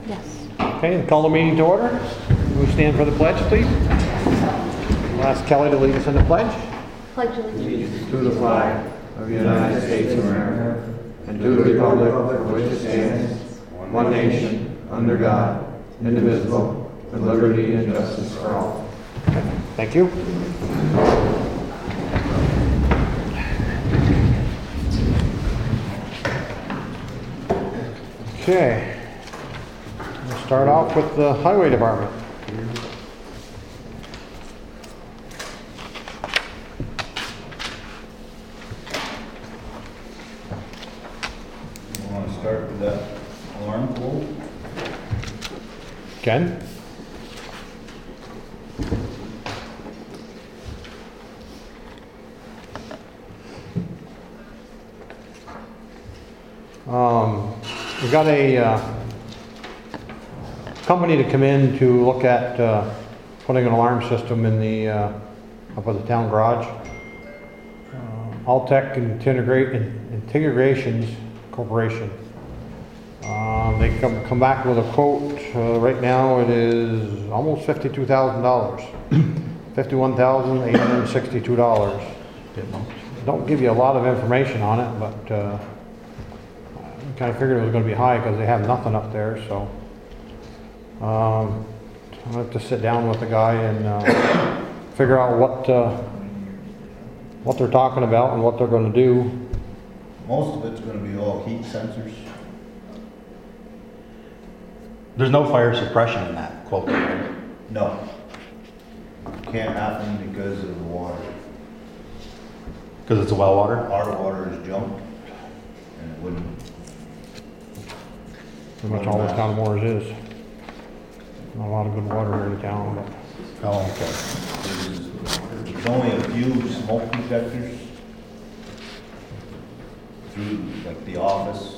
Yes. Okay, call the meeting to order. We stand for the pledge, please. I'll ask Kelly to lead us in the pledge. Pledge allegiance to the flag of the United States of America and to the republic for which it stands, one nation, under God, indivisible, with liberty and justice for all. Thank you. Okay. We'll start off with the highway department. You want to start with that alarm pole? Ken? We got a company to come in to look at putting an alarm system in the up at the town garage. Altech Integrations Corporation. They come back with a quote. Right now it is almost $52,000. $51,862. Don't give you a lot of information on it, but kind of figured it was going to be high because they have nothing up there. So I'll have to sit down with the guy and figure out what they're talking about and what they're going to do. Most of it's going to be all heat sensors. There's no fire suppression in that quote, right? No. Can't happen because of the water. Because it's a well water? Our water is junk, and it wouldn't. Pretty much all this town of Morris is. Not a lot of good water here in town, but. Oh, okay. There's only a few smoke detectors through, like the office,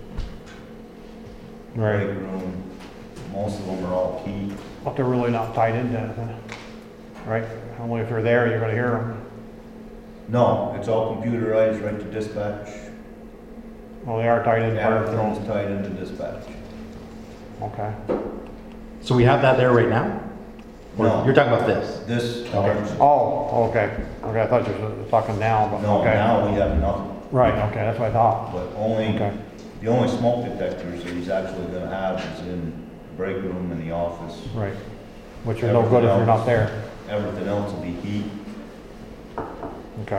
break room. Most of them are all key. But they're really not tied into anything, right? Only if you're there, you're gonna hear them. No, it's all computerized right to dispatch. Well, they are tied into part of their Everything's own. tied into dispatch. Okay. So we have that there right now? Or No. you're talking about this? This alarm system. Oh, okay. Okay, I thought you were talking now, but No, okay. now we have nothing. Right, okay, that's what I thought. But only, Okay. the only smoke detectors that he's actually gonna have is in the break room and the office. Right. Which is no good if you're not there. Everything else will be heat. Okay.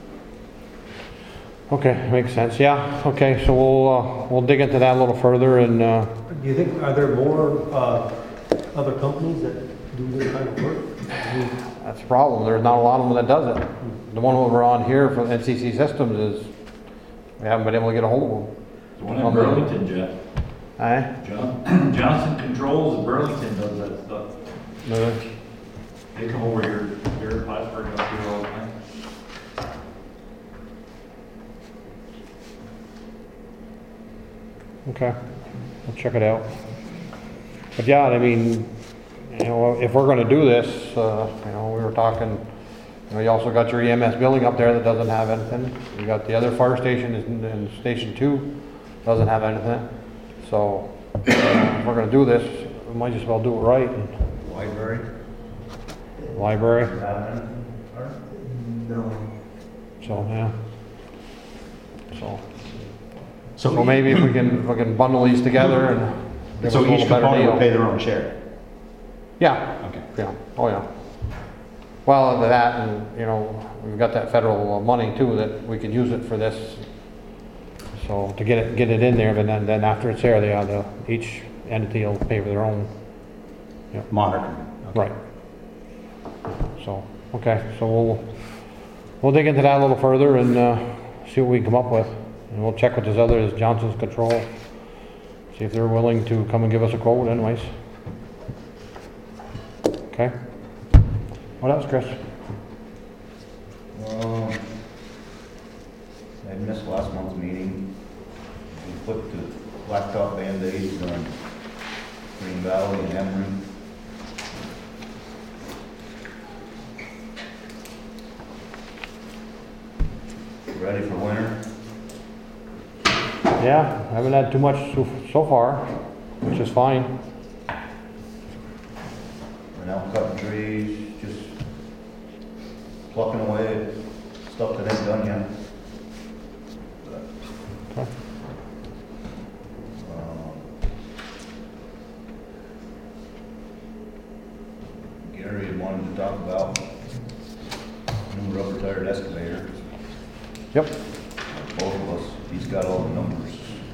Okay, makes sense. Yeah, okay, so we'll dig into that a little further and, Do you think, are there more other companies that do this kind of work? that's the problem. There's not a lot of them that does it. The one over on here from NCC Systems is, we haven't been able to get a hold of them. The one in Burlington, Jeff. Eh? Johnson Controls in Burlington does that stuff. They come over here in Plattsburgh up here all the time. Okay, we'll check it out. But yeah, I mean, you know, if we're gonna do this, you know, we were talking, you know, you also got your EMS building up there that doesn't have anything. You got the other fire station in Station 2, doesn't have anything. So, if we're gonna do this, we might as well do it right. Library? Library, No. so, yeah. So maybe if we can bundle these together and give us a So little each better component will deal. pay their own share? Yeah. Okay. Yeah, oh yeah. Well, that and, you know, we've got that federal money too, that we could use it for this. So to get it in there, and then after it's there, each entity will pay for their own. Monitoring. Okay. Right. So, okay, so we'll dig into that a little further and see what we can come up with. And we'll check with this other, Johnson's Control, see if they're willing to come and give us a quote anyways. Okay. What else, Chris? I missed last month's meeting. We put the blacktop Band-Aids on Green Valley and Emery. Ready for winter? Yeah, haven't had too much so far. which is fine. We're now cutting trees, just plucking away at stuff that ain't done yet. But, Okay. Gary had wanted to talk about new rubber tired excavator. Yep. Both of us, he's got all the numbers.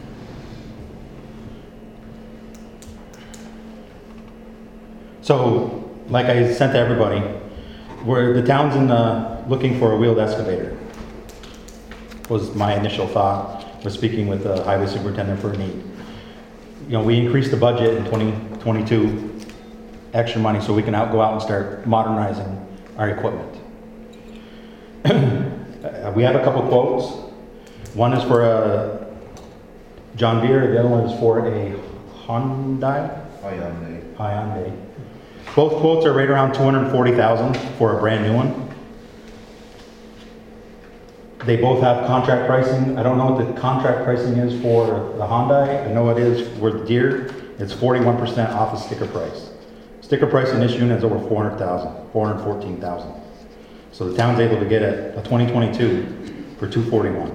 So, like I sent to everybody, where the town's in looking for a wheeled excavator. Was my initial thought, was speaking with the highway superintendent for a need. You know, we increased the budget in 2022, extra money, so we can go out and start modernizing our equipment. We have a couple quotes. One is for a John Deere, the other one is for a Hyundai. Hyundai. Both quotes are right around $240,000 for a brand new one. They both have contract pricing. I don't know what the contract pricing is for the Hyundai. I know it is for the Deere. It's 41% off the sticker price. Sticker price in this unit is over $400,000, $414,000. So the town's able to get a 2022 for $241,000.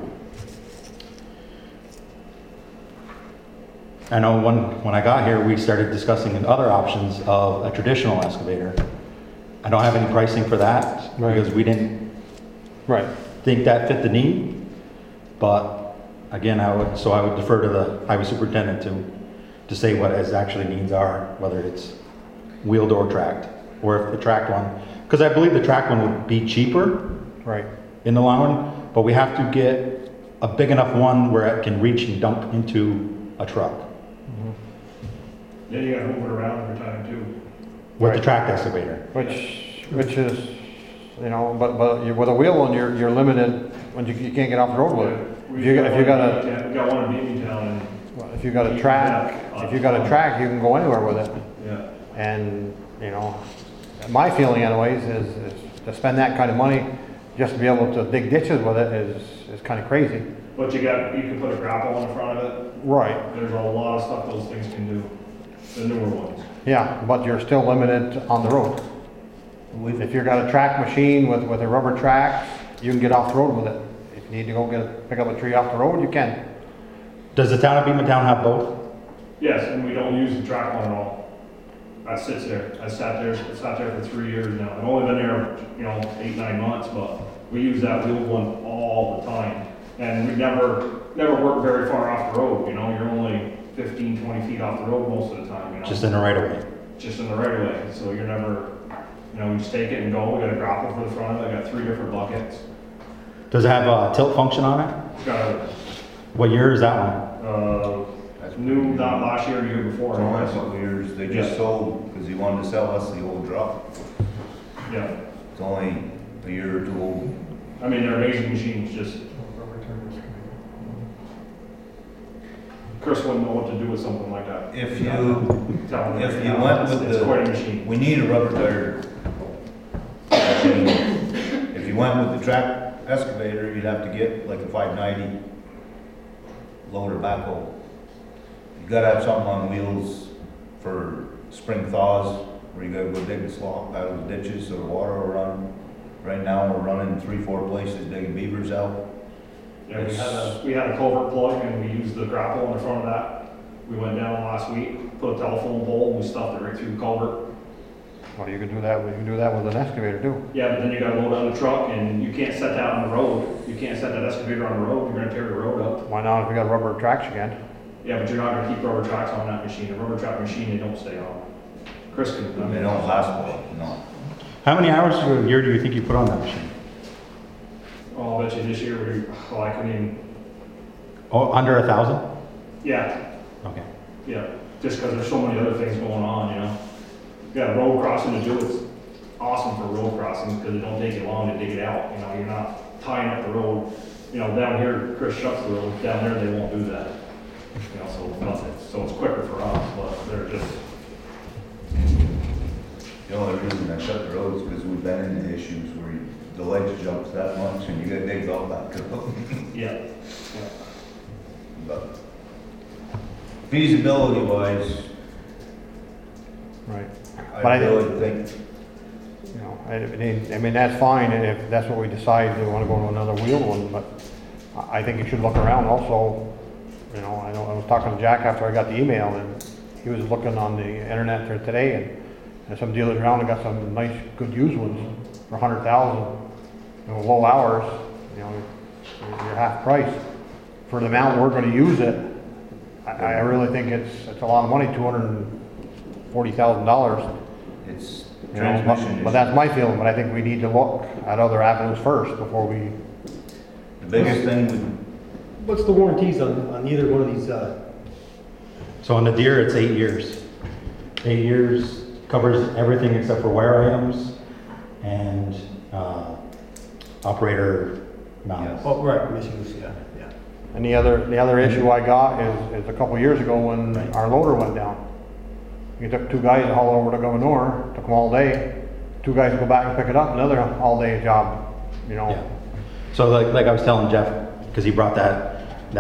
I know when I got here, we started discussing other options of a traditional excavator. I don't have any pricing for that because we didn't think that fit the need. But again, I would defer to the highway superintendent to say what his actually needs are, whether it's wheeled or tracked, or if the tracked one, because I believe the tracked one would be cheaper in the long run, but we have to get a big enough one where it can reach and dump into a truck. Then you gotta move it around every time too. With the tracked excavator. Which is, you know, but with a wheel one, you're limited when you can't get off the road with it. We got one in Beatontown and. If you got a track, you can go anywhere with it. Yeah. And, you know, my feeling anyways is to spend that kind of money just to be able to dig ditches with it is kind of crazy. But you can put a grapple on the front of it. Right. There's a lot of stuff those things can do, the newer ones. Yeah, but you're still limited on the road. If you've got a track machine with a rubber track, you can get off the road with it. If you need to go pick up a tree off the road, you can. Does the town of Beatontown have both? Yes, and we don't use the track one at all. That sits there. I sat there for 3 years now. I've only been there, 8-9 months, but we use that wheeled one all the time. And we never work very far off the road, you're only 15, 20 feet off the road most of the time, Just in the right of way. Just in the right of way. So you're never, we just take it and go. We got a grapple for the front of it. I got 3 different buckets. Does it have a tilt function on it? Got What year is that one? new, not last year, the year before. For the last couple of years, they just sold, because he wanted to sell us the old truck. Yeah. It's only a year or two old. I mean, they're amazing machines, just. Chris wouldn't know what to do with something like that. If you went with it's quite a machine. we need a rubber tire machine. If you went with the track excavator, you'd have to get like a 590 loader backhoe. You gotta have something on wheels for spring thaws, where you gotta go dig the slop out of the ditches so the water will run. Right now, we're running 3-4 places digging beavers out. Yeah, we had a culvert plug and we used the grapple in the front of that. We went down last week, put a telephone pole, and we stuffed it right through the culvert. Well, you can do that with an excavator too. Yeah, but then you gotta load on the truck and you can't set that on the road. You can't set that excavator on the road, you're gonna tear the road up. Why not if you got rubber tracks again? Yeah, but you're not gonna keep rubber tracks on that machine. A rubber track machine, they don't stay on. Chris can. They don't last long, no. How many hours a year do you think you put on that machine? Oh, I bet you this year I couldn't even. Oh, under 1,000? Yeah, Okay. yeah, just because there's so many other things going on, You got a road crossing to do, it's awesome for road crossings because it don't take you long to dig it out, you're not tying up the road. Down here, Chris shuts the road, down there they won't do that. So it's quicker for us, but they're just. The only reason I shut the roads because we've been in the issues where the ledge jumps that much and you gotta dig all that to them. Yeah. But feasibility wise, Right. But I really think, You know, I mean, that's fine, and if that's what we decide, we wanna go to another wheel one, but I think you should look around also. You know, I was talking to Jack after I got the email, and he was looking on the internet there today, and there's some dealers around that got some nice, good used ones for 100,000. You know, low hours, you know, you're half price. For the amount we're gonna use it, I really think it's a lot of money, $240,000. it's You know, transmission. but that's my feeling, but I think we need to look at other avenues first before we, The biggest thing would, What's the warranties on either one of these, So on the Deere, it's 8 years. 8 years covers everything except for wear items and operator mounts. oh, right, misuse, yeah. and the other issue I got is a couple years ago when our loader went down. You took 2 guys to haul over to Governor, took them all day, 2 guys to go back and pick it up, another all-day job, you know? Yeah. So like I was telling Jeff, because he brought that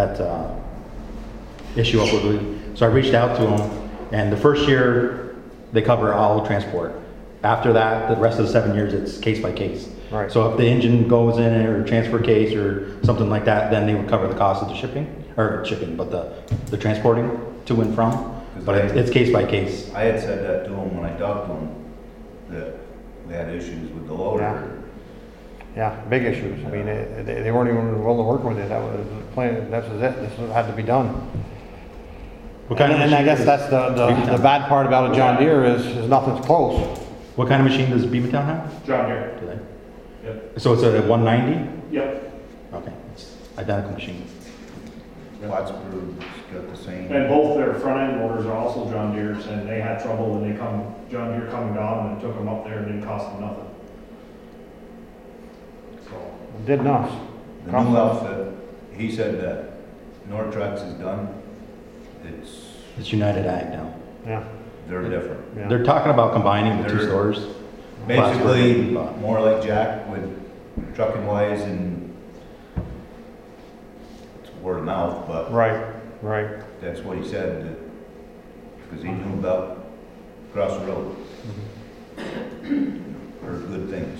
issue up with me. So I reached out to him, and the first year, they cover all transport. After that, the rest of the 7 years, it's case by case. Right. So if the engine goes in or transfer case or something like that, then they would cover the cost of the but the transporting to and from. But it's case by case. I had said that to him when I talked to him, that we had issues with the loader. Yeah, big issues. I mean, they weren't even willing to work with it. That was the plan, that was it. This had to be done. What kind of And I machine guess that's the bad part about a John Deere is nothing's close. What kind of machine does Beavertown have? John Deere. Do they? Yep. So it's a 190? Yep. Okay, it's identical machine. Plattsburgh's got the same. And both their front end motors are also John Deere's, and they had trouble when John Deere come and got them and took them up there and didn't cost them nothing. So, It did us. The new outfit, he said that Nortrax is done. It's United Ag now. Yeah, They're different. yeah. They're talking about combining the 2 They're- stores. Basically, Plattsburgh. more like Jack with trucking wise and it's word of mouth, but Right, right. that's what he said, because he knew about across the road. Heard good things.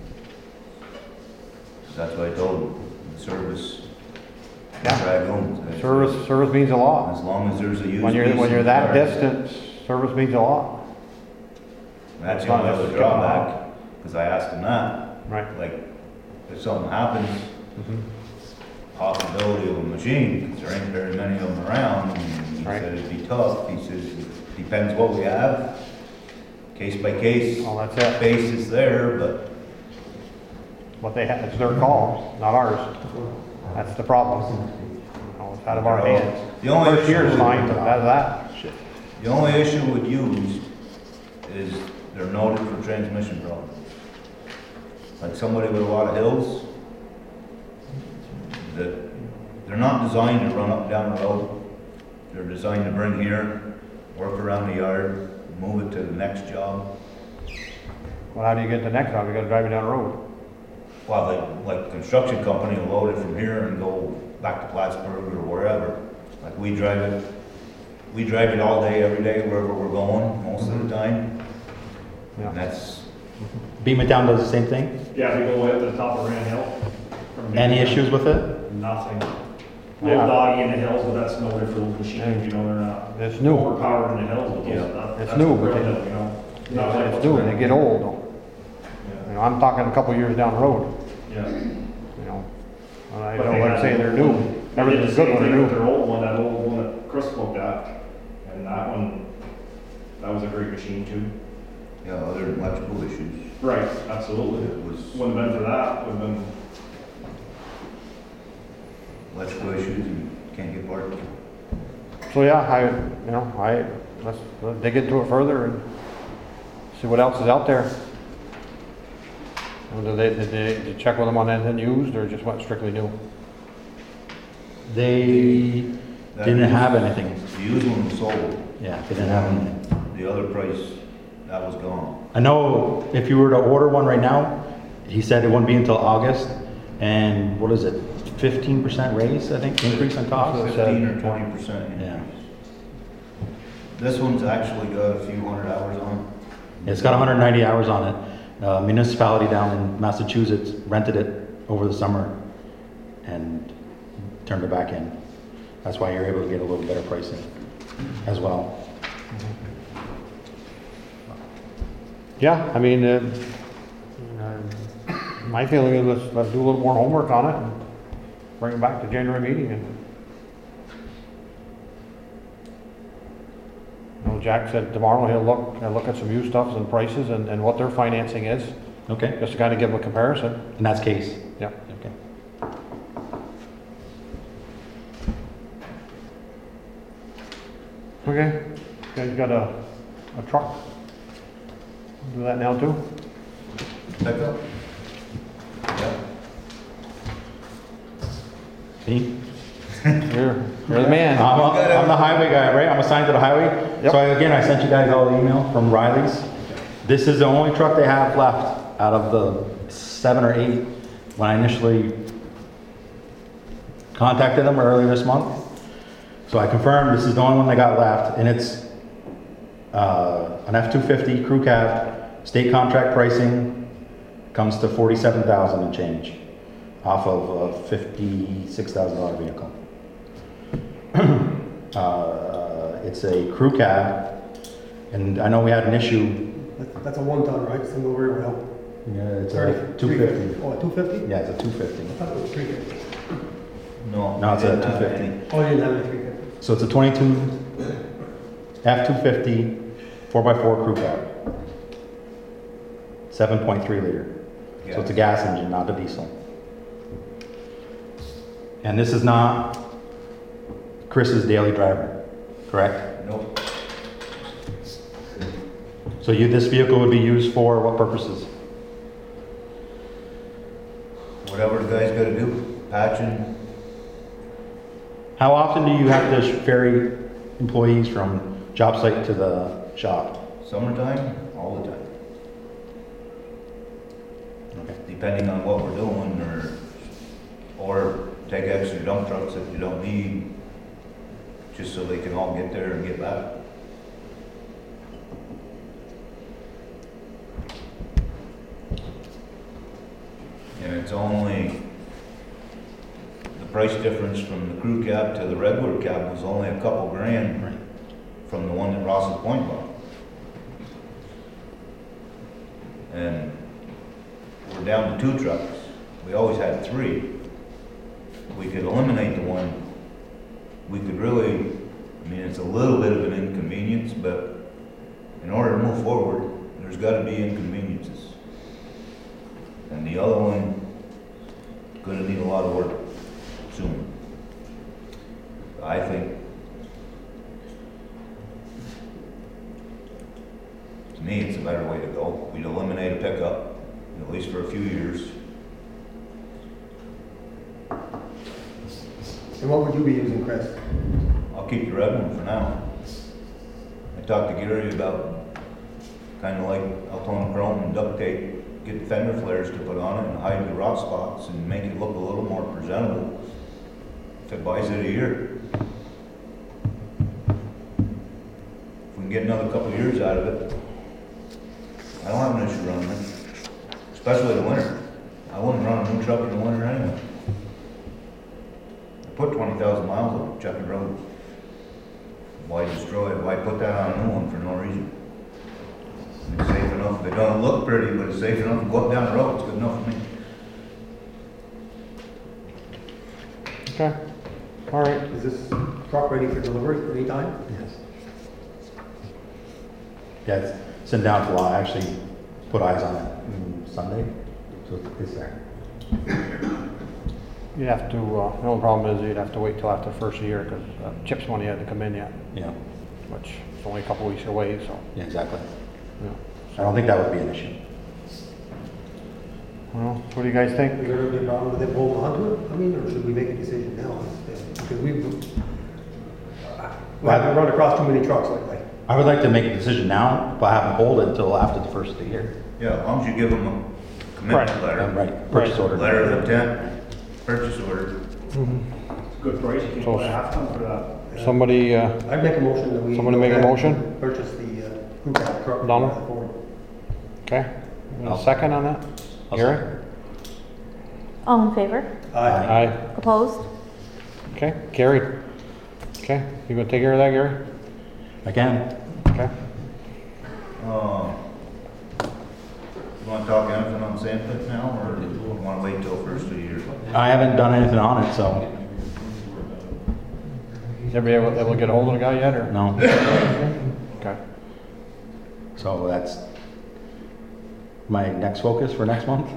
That's what I told him, the service, Yeah. drag home. Service means a lot. As long as there's a used When piece you're in that the car. distance, service means a lot. That's It's the only not other just drawback, because I asked him that, Right. like, if something happens, Mhm. possibility of a machine, because there ain't very many of them around, and he Right. said it'd be tough, he says, depends what we have, case by case, Well, that's it. basis there, but What they have, it's their call, not ours. That's the problem. You know, it's out of our hands. The only First year's issue- fine, but that's that. the only issue with used is they're noted for transmission problems. Like somebody with a lot of hills, that they're not designed to run up and down the road. They're designed to bring here, work around the yard, move it to the next job. Well, how do you get the next one? You gotta drive it down the road. Well, like a construction company will load it from here and go back to Plattsburgh or wherever. Like we drive it all day, every day, wherever we're going, most of the time. Yeah. And that's, Beavertown does the same thing? yeah, we go way up to the top of Grand Hill. from Any Beavertown. issues with it? Nothing. Yeah. Little doggy in the hills, but that's no good for those machines, you know, they're not It's new. overpowered in the hills, but Yeah. that's It's new, what but they're they- doing, you know. Not like It's what's new, around. they get old though. You know, I'm talking a couple years down the road, Yeah. you know. And I But don't they like had- saying they're new. They did the Everything's same good when thing they're with new. their old one, that old one that Chris looked at, and that one, that was a great machine too. yeah, other than electrical issues. Right, absolutely. It was Wouldn't have been for that, would have been, electrical issues and can't get parts. So yeah, let's dig into it further and see what else is out there. And did they check with them on anything used or just went strictly new? They didn't have anything. The used one was sold, Yeah, they didn't have anything. the other price, that was gone. I know if you were to order one right now, he said it wouldn't be until August, and what is it, 15% raise, I think, increase in cost? 15 or 20%. Yeah. This one's actually got a few hundred hours on It's got 190 hours on it. Municipality down in Massachusetts rented it over the summer and turned it back in. That's why you're able to get a little better pricing as well. Yeah, I mean, my feeling is let's do a little more homework on it and bring it back to January meeting. And you know, Jack said tomorrow he'll look at some used stuff and prices and what their financing is, Okay, just to kind of give them a comparison. and that's Case. Yeah. Okay. Okay, you guys got a truck? Do that now too? pickup. Yeah. See? You're the man. I'm the highway guy, right? I'm assigned to the highway. Yep. So again, I sent you guys all the email from Riley's. This is the only truck they have left out of the 7 or 8 when I initially contacted them earlier this month. So I confirmed this is the only one they got left, and it's an F-250 crew cab, state contract pricing, comes to $47,000 and change off of a $56,000 vehicle. It's a crew cab, and I know we had an issue. That's a 1-ton, right? Single rear wheel. Yeah, it's a 250. Oh, a 250? Yeah, it's a 250. I thought it was 350. No, it's a didn't have 250. any. Oh, you didn't have any 350? So it's a 22 F-250 4x4 crew cab. 7.3 liter. So it's a gas engine, not a diesel. And this is not Chris's daily driver, correct? Nope. So this vehicle would be used for what purposes? Whatever the guy's gotta do, patching. How often do you have to ferry employees from job site to the shop? Summertime, all the time. Okay. Depending on what we're doing, or take extra dump trucks if you don't need, just so they can all get there and get back. And it's only, the price difference from the crew cab to the Redwood cab was only a couple grand Right. from the one that Ross's Point bought. And we're down to 2 trucks. We always had 3. We could eliminate the one. We could really, I mean, it's a little bit of an inconvenience, but in order to move forward, there's gotta be inconveniences. And the other one, gonna need a lot of work soon. I think, to me, it's a better way to go. We'd eliminate a pickup, at least for a few years. And what would you be using, Chris? I'll keep the red one for now. I talked to Gary about kind of like Altona chrome and duct tape, get the fender flares to put on it and hide the rot spots and make it look a little more presentable if it buys it a year. If we can get another couple of years out of it, I don't have an issue running it, especially in the winter. I wouldn't run a new truck in the winter anyway. I put 20,000 miles on Chapin Road. Why destroy it? Why put that on a new one for no reason? It's safe enough. It doesn't look pretty, but it's safe enough to go up down the road. It's good enough for me. Okay, all right. Is this truck ready for delivery anytime? Yes. Yeah, it's sitting down for a while. I actually put eyes on it Sunday, so it's there. You'd have to, the only problem is you'd have to wait till after the first year, because CHIPS money hadn't come in yet, Yeah, which is only a couple weeks away, so, yeah, exactly. yeah. I don't think that would be an issue. Well, what do you guys think? Is there gonna be a problem with it holding onto it? I mean, or should we make a decision now? Because we haven't run across too many trucks lately. I would like to make a decision now, but have them hold it until after the first of the year. Yeah, as long as you give them a commitment Right. letter. Right, purchase order. Letter of intent, purchase order. Good price, you can So- put half ton for that. somebody, I'd make a motion that we. Somebody make a motion? Purchase the crew cab truck. Donald? by Ford. okay? A I'll- second on that? I'll Gary? second. All in favor? Aye. Aye. Opposed? Okay, carried. Okay, you gonna take care of that, Gary? I can. Okay. You wanna talk anything on Sandpit now, or do you wanna wait till first of the year? I haven't done anything on it, so, Everybody able to get a hold of the guy yet, or? no. Okay. So that's my next focus for next month.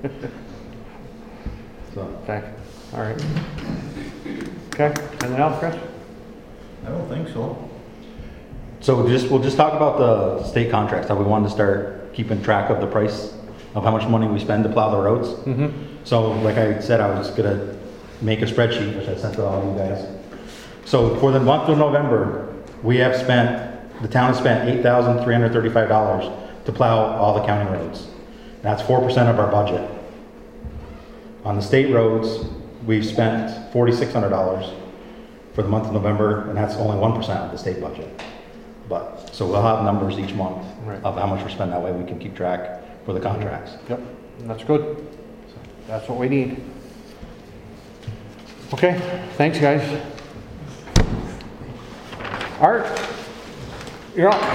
So, Okay, all right. Okay, anything else, Chris? I don't think so. we'll just talk about the state contracts, how we wanted to start keeping track of the price of how much money we spend to plow the roads. Mm-hmm. So like I said, I was gonna make a spreadsheet, which I sent to all you guys. So for the month of November, the town has spent $8,335 to plow all the county roads. That's 4% of our budget. On the state roads, we've spent $4,600 for the month of November, and that's only 1% of the state budget. But, so we'll have numbers each month Right. of how much we're spending, that way we can keep track for the contracts. Yep, that's good. That's what we need. Okay, thanks, guys. Art, you're up.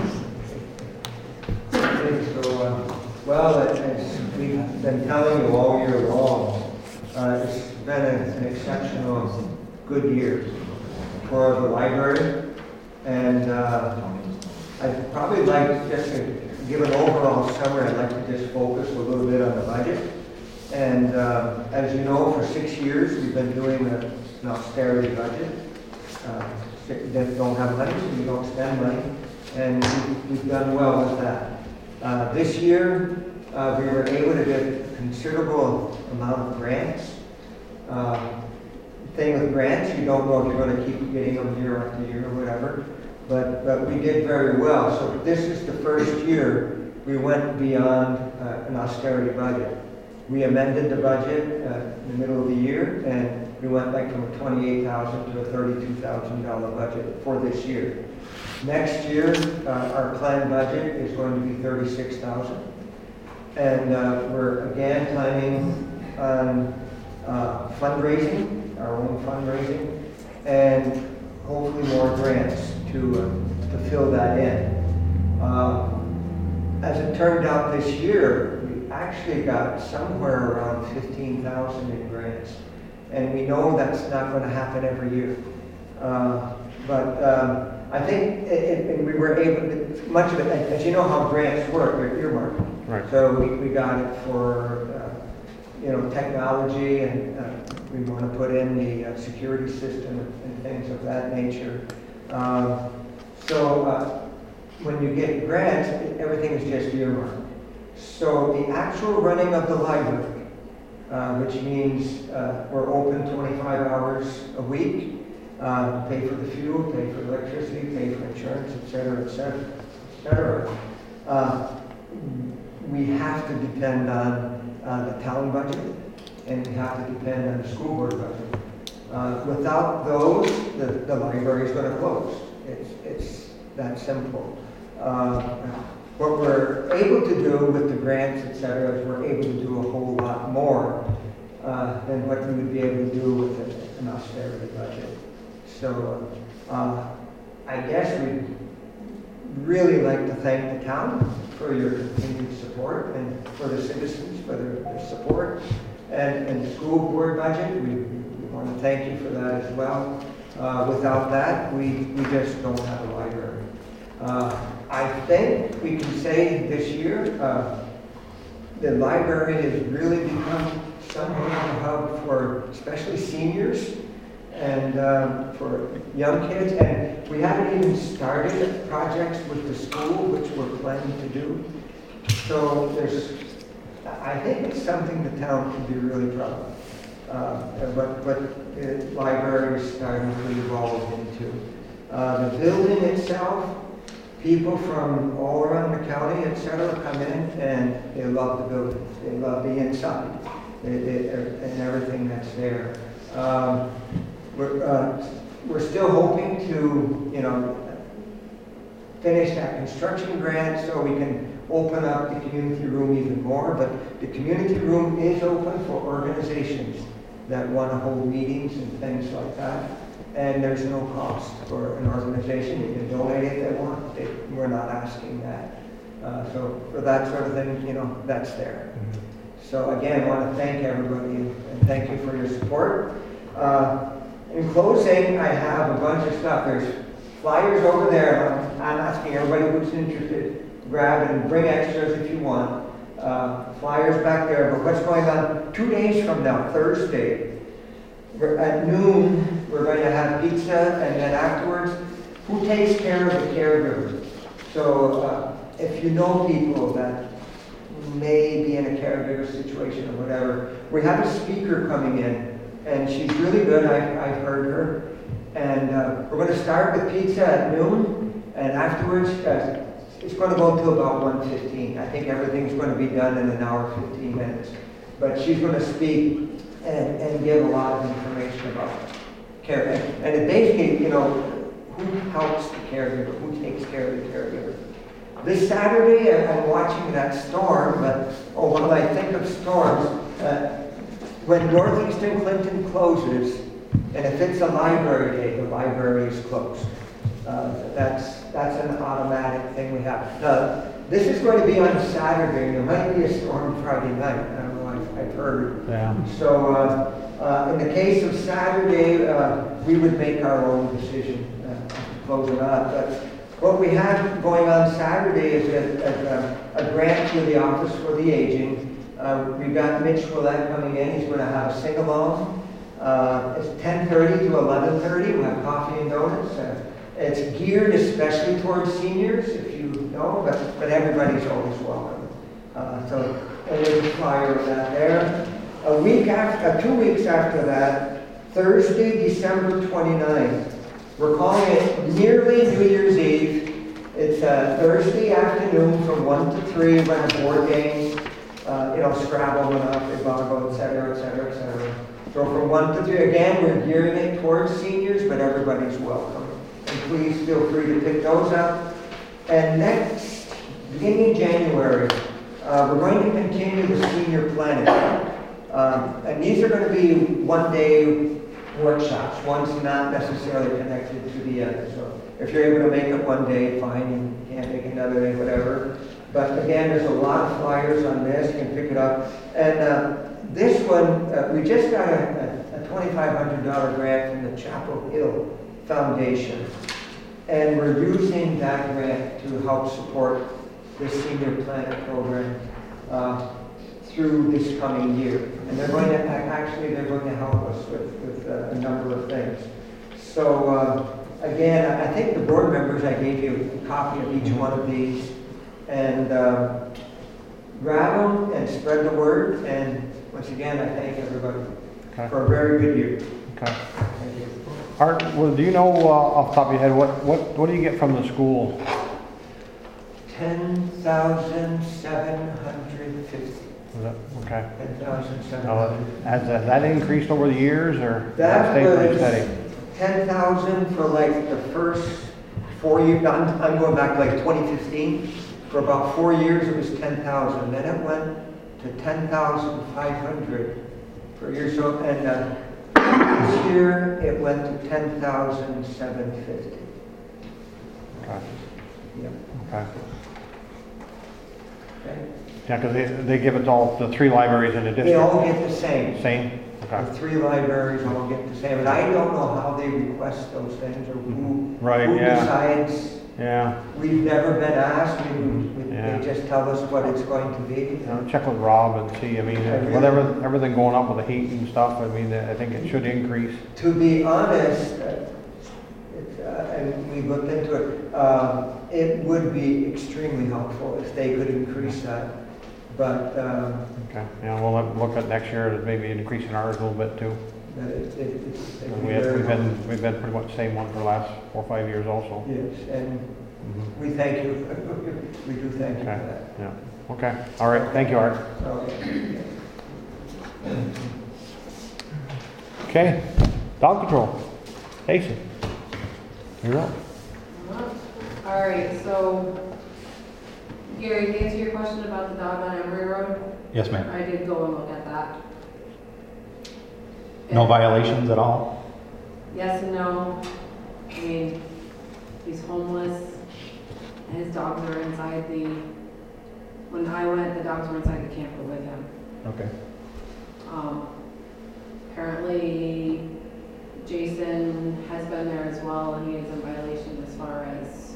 Okay, so, well, as we've been telling you all year long, it's been an exceptional good year for the library. And I'd probably like just to give an overall summary. I'd like to just focus a little bit on the budget. And as you know, for 6 years, we've been doing an austerity budget. Don't have money, so you don't spend money. And we've done well with that. This year, we were able to get a considerable amount of grants. Thing with grants, you don't know if you're going to keep getting them year after year or whatever. But we did very well. So this is the first year we went beyond an austerity budget. We amended the budget in the middle of the year, and we went back from a $28,000 to a $32,000 budget for this year. Next year, our planned budget is going to be $36,000, and we're again planning on fundraising, our own fundraising, and hopefully more grants to fill that in. As it turned out this year, we actually got somewhere around 15,000 in grants. And we know that's not going to happen every year. But I think we were able to, much of it, as you know how grants work, they're earmarked. Right. So we got it for, technology, and we want to put in the security system and things of that nature. So when you get grants, everything is just earmarked. So the actual running of the library, which means we're open 25 hours a week, pay for the fuel, pay for electricity, pay for insurance, et cetera, et cetera, et cetera. We have to depend on the town budget, and we have to depend on the school board budget. Without those, the library is going to close. It's that simple. What we're able to do with the grants, et cetera, is we're able to do a whole lot more than what we would be able to do with an austerity budget. So I guess we'd really like to thank the town for your continued support, and for the citizens for their support, and the school board budget. We want to thank you for that as well. Without that, we just don't have a library. I think we can say this year, the library has really become somewhat of a hub for especially seniors and for young kids. And we haven't even started projects with the school, which we're planning to do. So I think it's something the town can be really proud of. But the library is starting to evolve into. The building itself, people from all around the county, et cetera, come in and they love the building. They love the inside and everything that's there. we're still hoping to, you know, finish that construction grant so we can open up the community room even more, but the community room is open for organizations that want to hold meetings and things like that. And there's no cost for an organization. You can donate if they want. We're not asking that. So for that sort of thing, you know, that's there. So again, I want to thank everybody and thank you for your support. In closing, I have a bunch of stuff. There's flyers over there. I'm asking everybody who's interested, grab and bring extras if you want. Flyers back there. But what's going on 2 days from now, Thursday, at noon, we're going to have pizza, and then afterwards, who takes care of the caregiver? So if you know people that may be in a caregiver situation or whatever, we have a speaker coming in, and she's really good. I've heard her. And we're going to start with pizza at noon, and afterwards, it's going to go until about 1:15. I think everything's going to be done in an hour, 15 minutes. But she's going to speak and give a lot of information about care. And it basically, you know, who helps the caregiver, who takes care of the caregiver. This Saturday, I'm watching that storm, but when I think of storms, when Northeastern Clinton closes, and if it's a library day, the library is closed. That's an automatic thing we have. Now, this is going to be on Saturday. There might be a storm Friday night. I don't know. I've heard. Yeah. So in the case of Saturday, we would make our own decision to close it up. But what we have going on Saturday is a grant to the Office for the Aging. We've got Mitch Willett coming in. He's going to have a sing-along. It's 10:30 to 11:30. We'll have coffee and donuts. It's geared especially towards seniors, if you know, but everybody's always welcome. So there's a flyer of that there. 2 weeks after that, Thursday, December 29th, we're calling it nearly New Year's Eve. It's Thursday afternoon from 1 to 3. We're going to have board games, Scrabble, Monopoly, Bongo, etc., etc., etc. So from 1 to 3, again, we're gearing it towards seniors, but everybody's welcome. And please feel free to pick those up. And next, beginning in January, we're going to continue the senior planning. And these are going to be one-day workshops. One's not necessarily connected to the other. So if you're able to make it one day, fine. You can't make another day, whatever. But again, there's a lot of flyers on this. You can pick it up. And this one, we just got a $2,500 grant from the Chapel Hill Foundation. And we're using that grant to help support the Senior Planet program through this coming year. And they're going to help us with a number of things. So again, I think the board members, I gave you a copy of each one of these. And grab them and spread the word. And once again, I thank everybody for a very good year. Okay. Thank you. Art, well, do you know off the top of your head what do you get from the school? $10,750. Okay. 10,750. Has that increased over the years, or that stayed pretty was steady? 10,000 for like the first 4 years. I'm going back to like 2015. For about 4 years, it was 10,000. Then it went to 10,500 per year. So, and this year it went to 10,750. Okay. Yep. Okay. Okay. Yeah, because they give it to all the 3 libraries in the district. They all get the same. Same. Okay. The 3 libraries all get the same, and I don't know how they request those things or who decides. Yeah. We've never been asked. They just tell us what it's going to be. Check with Rob and see. I mean, with everything going up with the heat and stuff, I mean, I think it should increase. To be honest, and we looked into it, it would be extremely helpful if they could increase that. But okay, yeah, we'll look at next year at maybe increasing ours a little bit too. We've been pretty much the same one for the last 4 or 5 years also. Yes, and we thank you. We do thank you for that. Yeah. Okay. All right. Thank you, Art. Okay. Okay. Dog control. Jason. You're up. All right, so Gary, to answer your question about the dog on Emery Road, Yes, ma'am. I did go and look at that. No And violations at all? yes and no. I mean, he's homeless, and his dogs are inside the, when I went, the dogs were inside the camper with him. Okay. Apparently, Jason has been there as well, and he is in violation as far as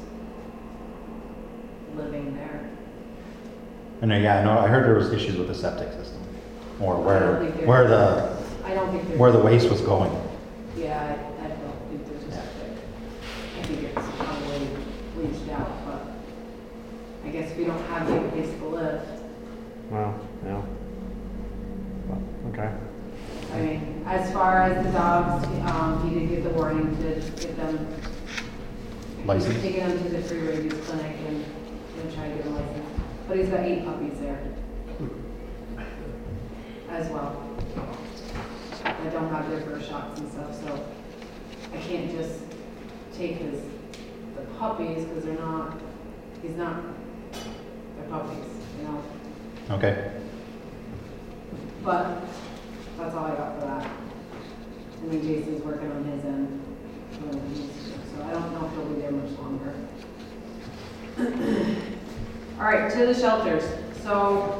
living there. And yeah, no, I heard there was issues with the septic system, or I don't think there- where the I don't think there's. where the waste was going. Yeah, I don't think there's a septic. I think it's probably leached out, but I guess we don't have any place to live. Well, yeah. Well, okay. I mean, as far as the dogs, he did get the warning to get them. License? He's taking them to the free rabies clinic and try to get them licensed. But he's got 8 puppies there as well. That don't have their first shots and stuff, so I can't just take the puppies because they're not, they're puppies, you know? Okay. But that's all I got for that. And then Jason's working on his end, doing what he needs to do, so I don't know if he'll be there much longer. All right, to the shelters. So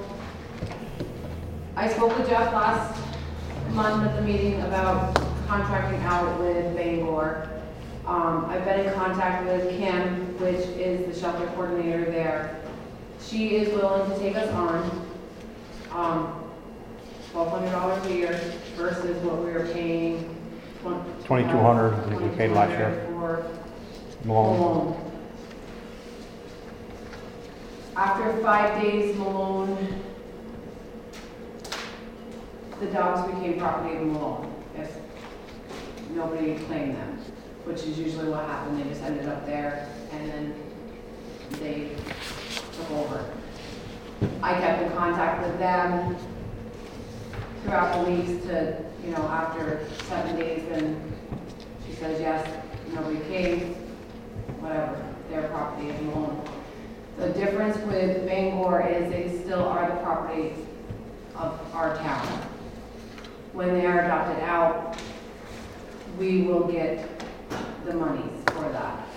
I spoke with Jeff last month at the meeting about contracting out with Bangor. I've been in contact with Kim, which is the shelter coordinator there. She is willing to take us on, $1,200 a year versus what we were paying. $2,200, I think we paid last year. For Malone. Malone. After 5 days, Malone, the dogs became property of Malone if nobody claimed them, which is usually what happened. They just ended up there and then they took over. I kept in contact with them throughout the weeks to, after 7 days, and she says, yes, nobody came, whatever, their property is Malone. The difference with Bangor is they still are the property of our town. When they are adopted out, we will get the monies for that.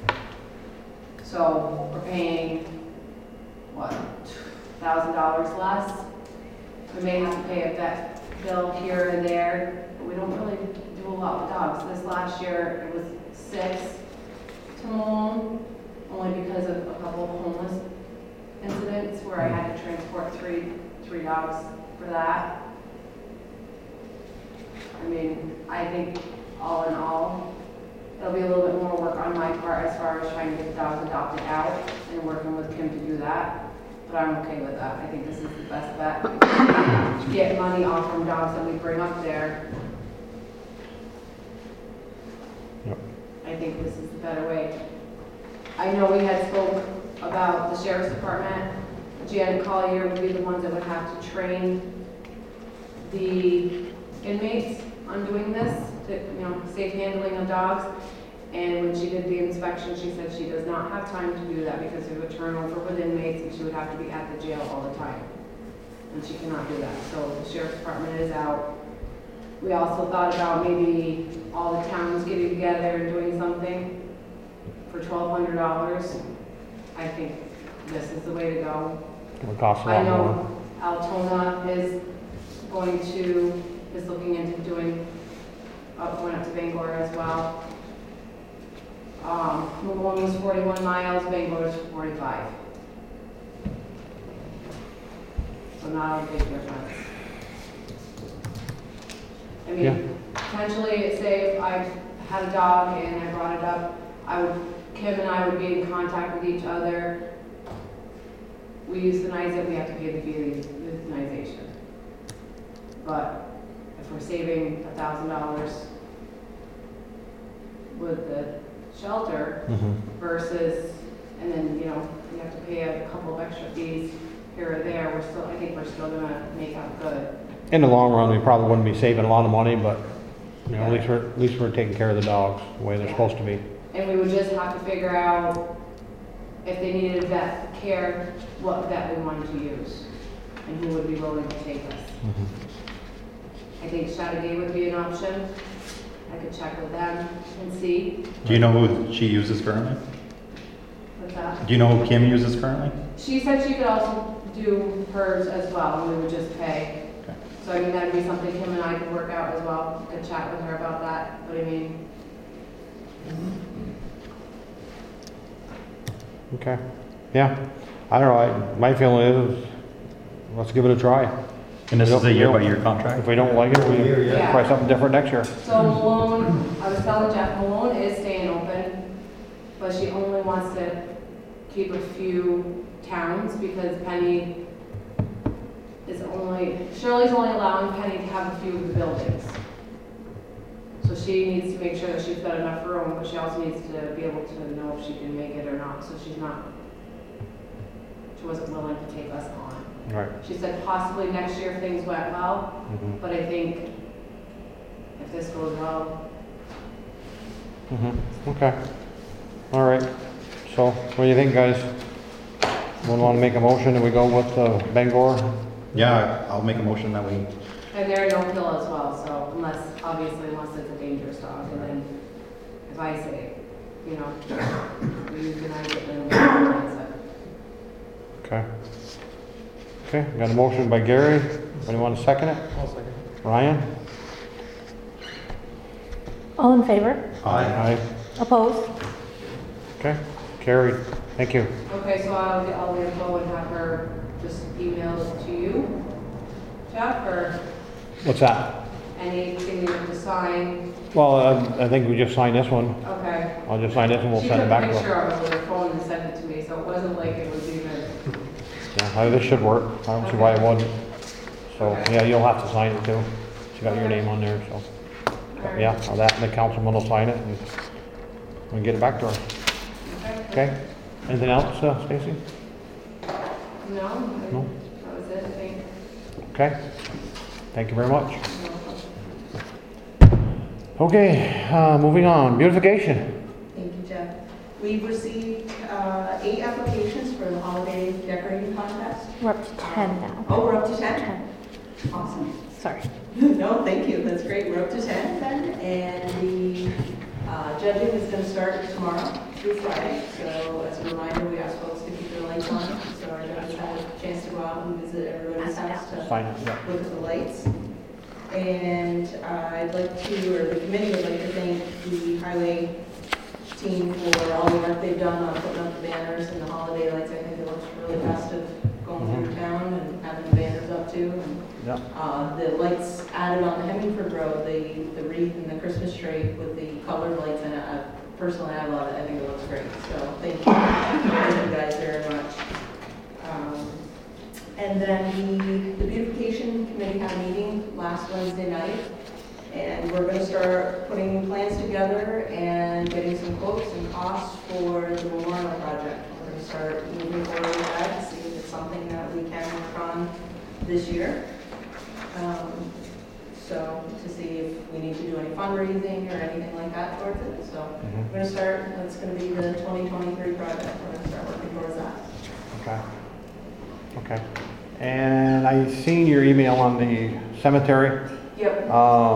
So we're paying, what, $1,000 less? We may have to pay a vet bill here and there, but we don't really do a lot with dogs. This last year, it was 6 to Malone, only because of a couple of homeless incidents where I had to transport three dogs for that. I mean, I think all in all, there'll be a little bit more work on my part as far as trying to get the dogs adopted out and working with Kim to do that. But I'm okay with that. I think this is the best bet. Get money off from dogs that we bring up there. Yep. I think this is the better way. I know we had spoke about the sheriff's department. Janet Collier would be the ones that would have to train the inmates on doing this, safe handling of dogs. And when she did the inspection, she said she does not have time to do that because of a turnover with inmates and she would have to be at the jail all the time. And she cannot do that. So the sheriff's department is out. We also thought about maybe all the towns getting together and doing something for $1,200. I think this is the way to go. It would cost a I lot more. know Altona is looking into doing, going up to Bangor as well. Malone was 41 miles, Bangor was 45. So not a big difference. I mean, Yeah. potentially, say if I had a dog and I brought it up, Kim and I would be in contact with each other. We euthanize it, we have to pay the fee of euthanization. But if we're saving $1,000 with the shelter versus, and then, you have to pay a couple of extra fees here or there, I think we're still gonna make out good. In the long run, we probably wouldn't be saving a lot of money, but, at least we're taking care of the dogs the way they're supposed to be. And we would just have to figure out if they needed vet care, what vet we wanted to use, and who would be willing to take us. I think Chateauguay would be an option. I could check with them and see. Do you know who she uses currently? What's that? Do you know who Kim uses currently? She said she could also do hers as well, and we would just pay. Okay. So I mean, that'd be something Kim and I could work out as well. I could chat with her about that, but I mean, Okay, yeah, I don't know, my feeling is, let's give it a try. And this is a year-by-year contract? If we don't like it, we yeah. try something different next year. So Malone, I was telling Jeff, Malone is staying open, but she only wants to keep a few towns because Penny is only, Shirley's only allowing Penny to have a few of the buildings. So she needs to make sure that she's got enough room, but she also needs to be able to know if she can make it or not, so she wasn't willing to take us on. Right. She said possibly next year if things went well, but I think if this goes well. Okay, all right, so what do you think, guys? One want to make a motion and we go with Bangor? Yeah, I'll make a motion that we, And they're no kill as well, so unless it's a dangerous dog, and then if I say, you know, we euthanize it, then we euthanize it. Okay. Okay, got a motion by Gary. Anyone want to second it? I'll second. Ryan? All in favor? Aye. Opposed? Okay, carried. Thank you. Okay, so I'll get all the info and have her just email it to you, Jeff, or What's that? anything you have to sign. Well, I think we just signed this one. Okay. I'll just sign this and we'll She send took it back a to picture her. of it with her phone and sent it to me, so it wasn't like it was even. Yeah, this should work. I don't see why it wouldn't. So, Okay. yeah, you'll have to sign it too. She got your name on there, so. Alright. Yeah, that, the councilman will sign it and we'll get it back to her. Okay? Anything else, Stacy? No, No? that was it, I think. Okay. Thank you very much. Okay, moving on. Beautification. Thank you, Jeff. We've received 8 applications for the holiday decorating contest. We're up to 10 now. Oh, we're up to 10? 10. Awesome. Sorry. No, thank you. That's great. We're up to 10 then. And the judging is going to start tomorrow through Friday. So as a reminder, we ask folks to keep their lights on. So our judges have a chance to go out and visit everybody's house to Sign it, yeah. look at the lights. And I'd like to, or the committee would like to thank the highway team for all the work they've done on putting up the banners and the holiday lights. I think it looks really festive going through town and having the banners up too. And Yeah. the lights added on the Hemmingford Road, the wreath and the Christmas tree with the colored lights in it. Personally, I love it. I think it looks great. So thank you. Thank you guys very much. And then the beautification committee had a meeting last Wednesday night, and we're going to start putting plans together and getting some quotes and costs for the memorial project. We're going to start moving forward with that to see if it's something that we can work on this year. So to see if we need to do any fundraising or anything like that towards it. So we're going to start, that's going to be the 2023 project. We're going to start working towards that. Okay. Okay. And I seen your email on the cemetery. Yep.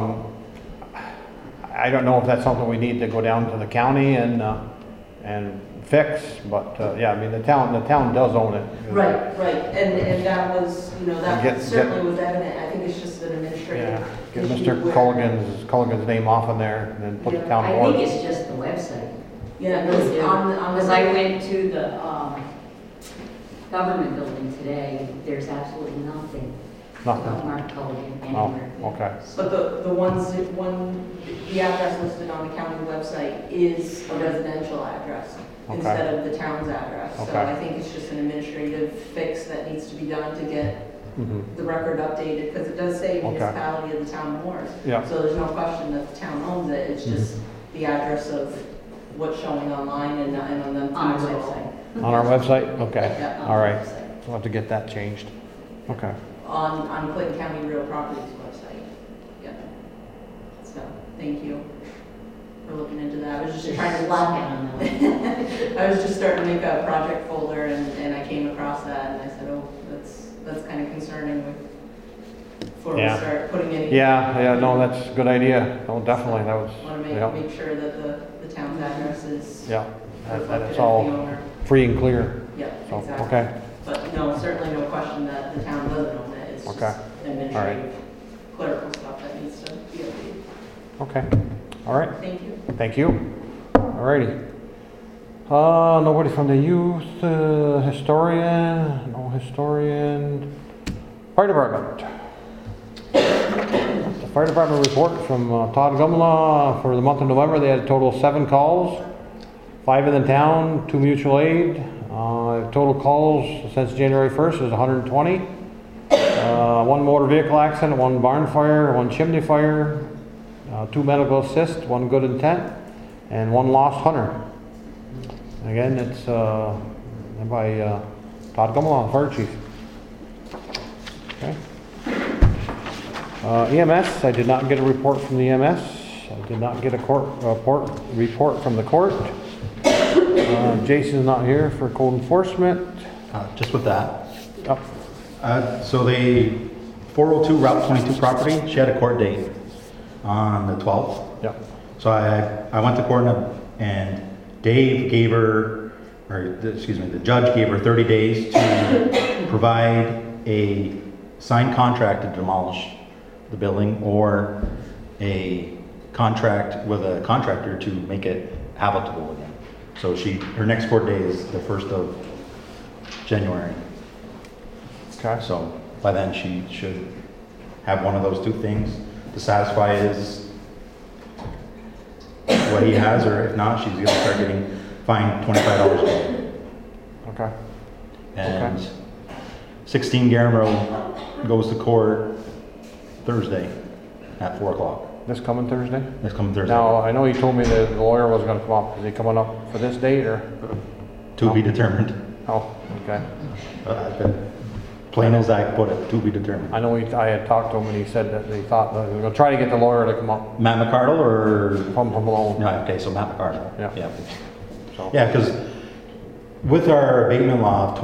I don't know if that's something we need to go down to the county and fix, but yeah, I mean, the town does own it. Right, right, and that was, you know, that Get- certainly was evident. I think it's just an administrative Yeah, get issue Mr. where- Culligan's name off in there and then put the Yeah, town I board. think it's just the website. Yeah, because on the. Because I went to the government building today, there's absolutely nothing about Nothing. Mark Culligan Oh, anywhere. okay. But the address listed on the county website is a residential address Okay. instead of the town's address. So Okay. I think it's just an administrative fix that needs to be done to get Mhm. the record updated, because it does say Okay. municipality of the town of Morris. Yeah. So there's no question that the town owns it, it's just the address of what's showing online and on the On our town's website. On our website? Okay. Yeah, on All the right. website. We'll have to get that changed. Okay. On Clinton County Real Properties website. Yeah. So, thank you we're looking into that. I was just There's trying a to lot on that. I was just starting to make a project folder and I came across that and I said, oh, that's kind of concerning before we Yeah. start putting any. Yeah, no, that's a good idea. No, definitely, that was, Want to yeah, make sure that the town's address is yeah, that reflected it's as the all owner. free and clear. Yeah, So, exactly. okay, But no, certainly no question that the town doesn't own it. It's just Okay. administrative, clerical stuff that needs to be updated. okay, all right, Thank you. thank you. All righty. Nobody from the youth, historian, no historian. Fire department. The fire department report from Todd Gumla for the month of November. They had a total of 7 calls, 5 in the town, 2 mutual aid. Total calls since January 1st is 120. 1 motor vehicle accident, 1 barn fire, 1 chimney fire, 2 medical assist, 1 good intent, and 1 lost hunter. Again, it's by Todd Gumla, fire chief. Okay. EMS, I did not get a report from the EMS. I did not get a report from the court. Jason's not here for code enforcement. Just with that. Oh, So the 402 Route 22 property, she had a court date on the 12th. yeah. So I went to court and Dave gave her, or excuse me, the judge gave her 30 days to provide a signed contract to demolish the building or a contract with a contractor to make it habitable again. So her next court date is the 1st of January. Okay. So by then she should have one of those 2 things to satisfy what he has, or if not, she's gonna start getting fined $25 a day. Okay. And Okay. 16 Garum Road goes to court Thursday at 4 o'clock. This coming Thursday? This coming Thursday. Now, I know you told me that the lawyer was gonna come up. Is he coming up for this date or? To be determined. Oh, okay. Plain as I put it, to be determined. I know I had talked to him and he said that they thought that they were gonna try to get the lawyer to come up Matt McCardle or? from Malone. No, okay, so Matt McCardle. Yeah. Yeah. So, Yeah, because with our abatement law of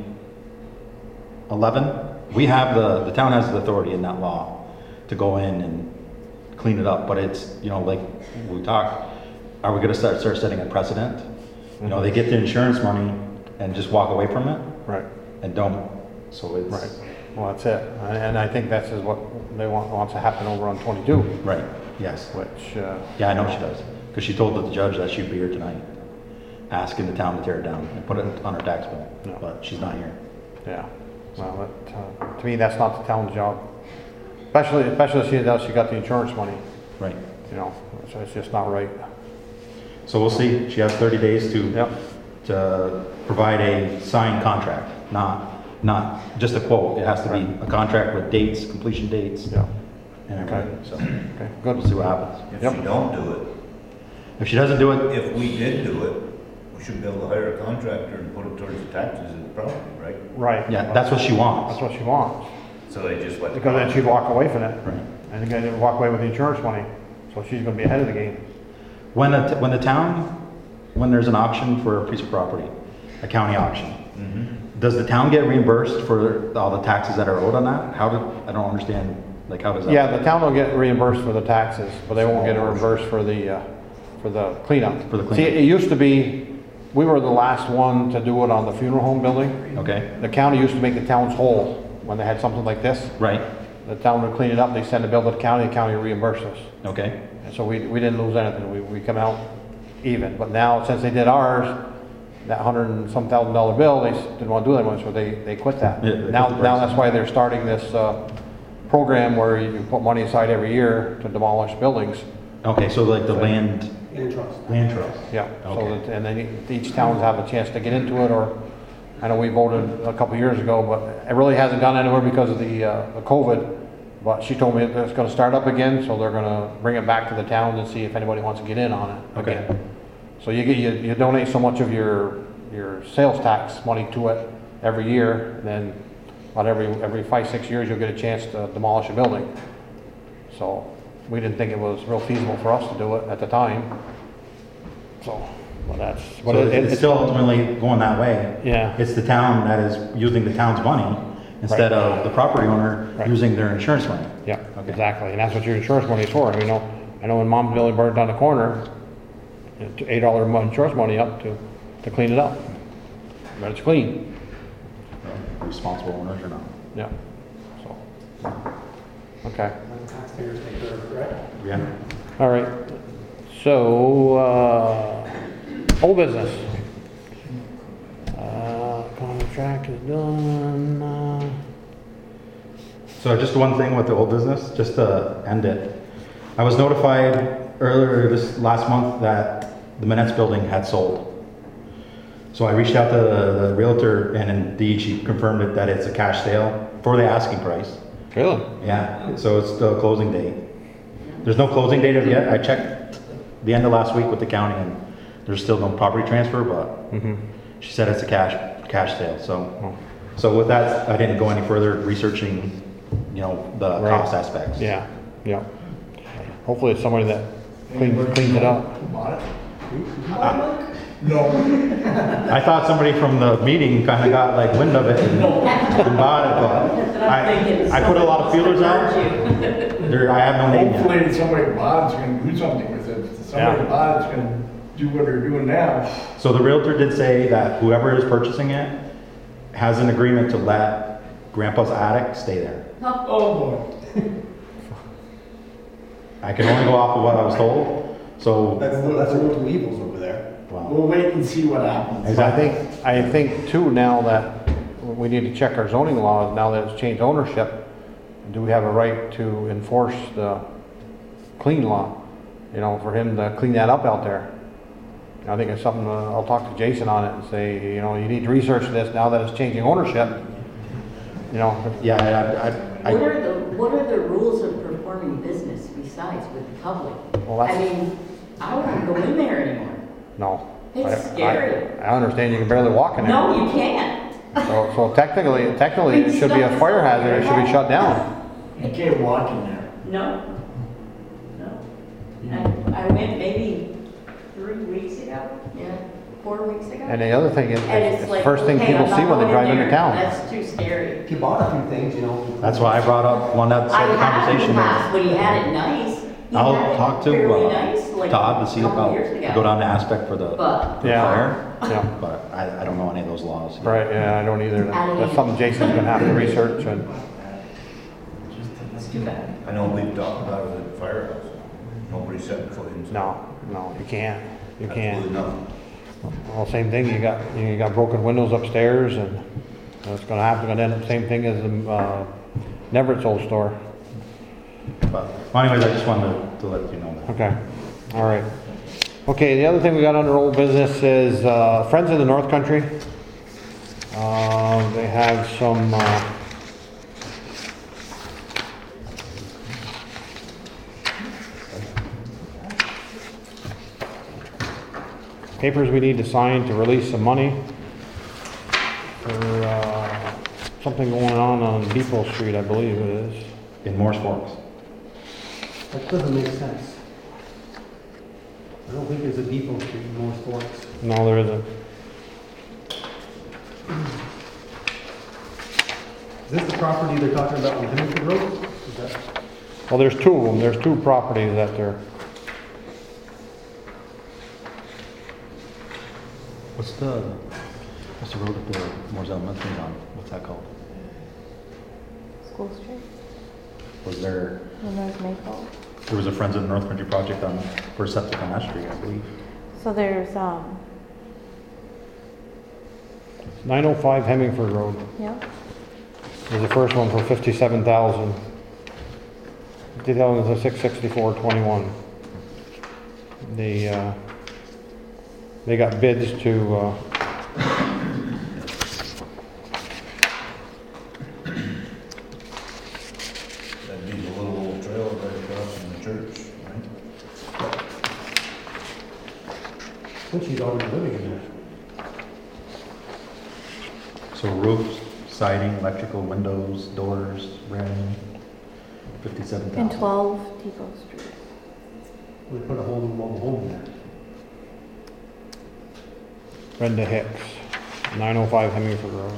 2011, we have the town has the authority in that law to go in and clean it up, but it's, like we talked, are we gonna start setting a precedent? They get the insurance money and just walk away from it right, and don't, so it's. right. Well, that's it. And I think that's is what they wants to happen over on 22, Right, yes. which, Yeah, I know she does, because she told the judge that she'd be here tonight, asking the town to tear it down and put it on her tax bill, No. but she's not here. yeah. Well, to me, that's not the town's job. Especially she got the insurance money, Right. so it's just not right. So we'll see, she has 30 days Yep, to provide a signed contract, not just a quote. It has to be a contract with dates, completion dates, yeah, and everything, so okay, good. we'll see what happens. If Yep. she don't do it, If she doesn't do it, if we did do it, we should be able to hire a contractor and put it towards the taxes of the property, right? Right. yeah, that's what she wants. That's what she wants, So they just let. the because then she'd walk away from it. Right. And again, walk away with the insurance money, so she's gonna be ahead of the game. When the town, when there's an auction for a piece of property, a county auction, does the town get reimbursed for all the taxes that are owed on that? I don't understand, how does that? Yeah, the town will get reimbursed for the taxes, but they won't get reimbursed for the cleanup. For the See, cleanup. it used to be, we were the last one to do it on the funeral home building. Okay, The county used to make the towns whole when they had something like this. right, The town would clean it up, they send the bill to the county reimbursed us. okay, And so we didn't lose anything, we come out even. But now, since they did ours, that $100 and some thousand bill, they didn't want to do that much, so they quit that. Yeah, they quit Now the price. that's why they're starting this program where you put money aside every year to demolish buildings. okay, so the land trust. Yeah, so Okay. that, and then each towns have a chance to get into it, or, I know we voted a couple years ago, but it really hasn't gone anywhere because of the COVID. But she told me it's gonna start up again, so they're gonna bring it back to the towns and see if anybody wants to get in on it Okay. again. So you donate so much of your sales tax money to it every year, then about every 5-6 years, you'll get a chance to demolish a building. So we didn't think it was real feasible for us to do it at the time, So, well, that's, but So it's still ultimately going that way. Yeah. It's the town that is using the town's money instead of the property owner Right. using their insurance money. Yeah, Okay. exactly, and that's what your insurance money is for. I mean, I know when Mom's building burned down the corner, $8 insurance money up to clean it up. But it's clean, Responsible owners or not. yeah, so, okay, Taxpayers take care of it, right? Yeah. all right. So, old business. Contract is done, So just one thing with the old business, just to end it. I was notified earlier this last month that the Manette's building had sold. So I reached out to the realtor and indeed she confirmed it that it's a cash sale for the asking price. Really? Yeah, so it's the closing date. There's no closing date of yet. I checked the end of last week with the county and there's still no property transfer, but she said it's a cash sale. So with that, I didn't go any further researching, the Right. cost aspects. Yeah, yeah. Hopefully it's somebody that cleans it up. I thought somebody from the meeting kind of got like wind of it and bought it, but I put a lot of feelers out. I have no name yet. Hopefully somebody bought it's gonna do something with it. Somebody Yeah. bought it's gonna do what they're doing now. So the realtor did say that whoever is purchasing it has an agreement to let Grandpa's attic stay there. Oh, boy. I can only go off of what I was told, so. That's a little too evils over there. Wow. We'll wait and see what happens. Exactly. I think too, now that we need to check our zoning laws, now that it's changed ownership, do we have a right to enforce the clean law? For him to clean that up out there. I think it's something, I'll talk to Jason on it and say, you need to research this now that it's changing ownership. Yeah, What are the rules of performing business besides with the public? Well, I that's- mean, I wouldn't go in there anymore. No. It's scary. I understand you can barely walk in there. No, you can't. So technically, it should be a fire hazard, it should be shut down. You can't walk in there. No. I went maybe 3 weeks ago, 4 weeks ago. And the other thing is, And it's the like, first thing okay, people I'm see not when they going drive in into there. town. That's too scary. He bought a few things, that's why I brought up, wanted to I start the had in the conversation. past, but he had it nice. He I'll had it talk to fairly nice, like Todd to see a couple about, years ago. go down the aspect for the But Yeah. fire, Yeah, but I don't know any of those laws. right, yeah, I don't either. That's something Jason's gonna have to research and, it's too bad. I know we've talked about it at the firehouse. Nobody set foot inside. no, you can't. You can't. Absolutely nothing. Well, same thing, you got broken windows upstairs and it's gonna happen, gonna end up the same thing as Nevert's old store. But, well, anyways, I just wanted to let you know that. Okay, all right. Okay, the other thing we got under old business is Friends of the North Country. They have some papers we need to sign to release some money for something going on Depot Street, I believe it is. In Morse Forks. That doesn't make sense. I don't think there's a Depot Street in Morris Forks. No, there isn't. Is this the property they're talking about on Hennepin Road? Is that? Well, there's two of them. There's two properties that they're, What's the road that the Morse Elementary's on? What's that called? School Street, Was there and there's Maple. was a Friends of the North Country project on, for septic on that street, I believe. So there's, 905 Hemingford Road. yep, Was the first one for 57,000. 664.21. They got bids to That'd be the little old trail right across from the church, right? I think she's already living in there. So roofs, siding, electrical, windows, doors, railing, 57,000. and 12 Depot Street. We put a whole new mobile home in there. Brenda Hicks, 905 Hemingford Road.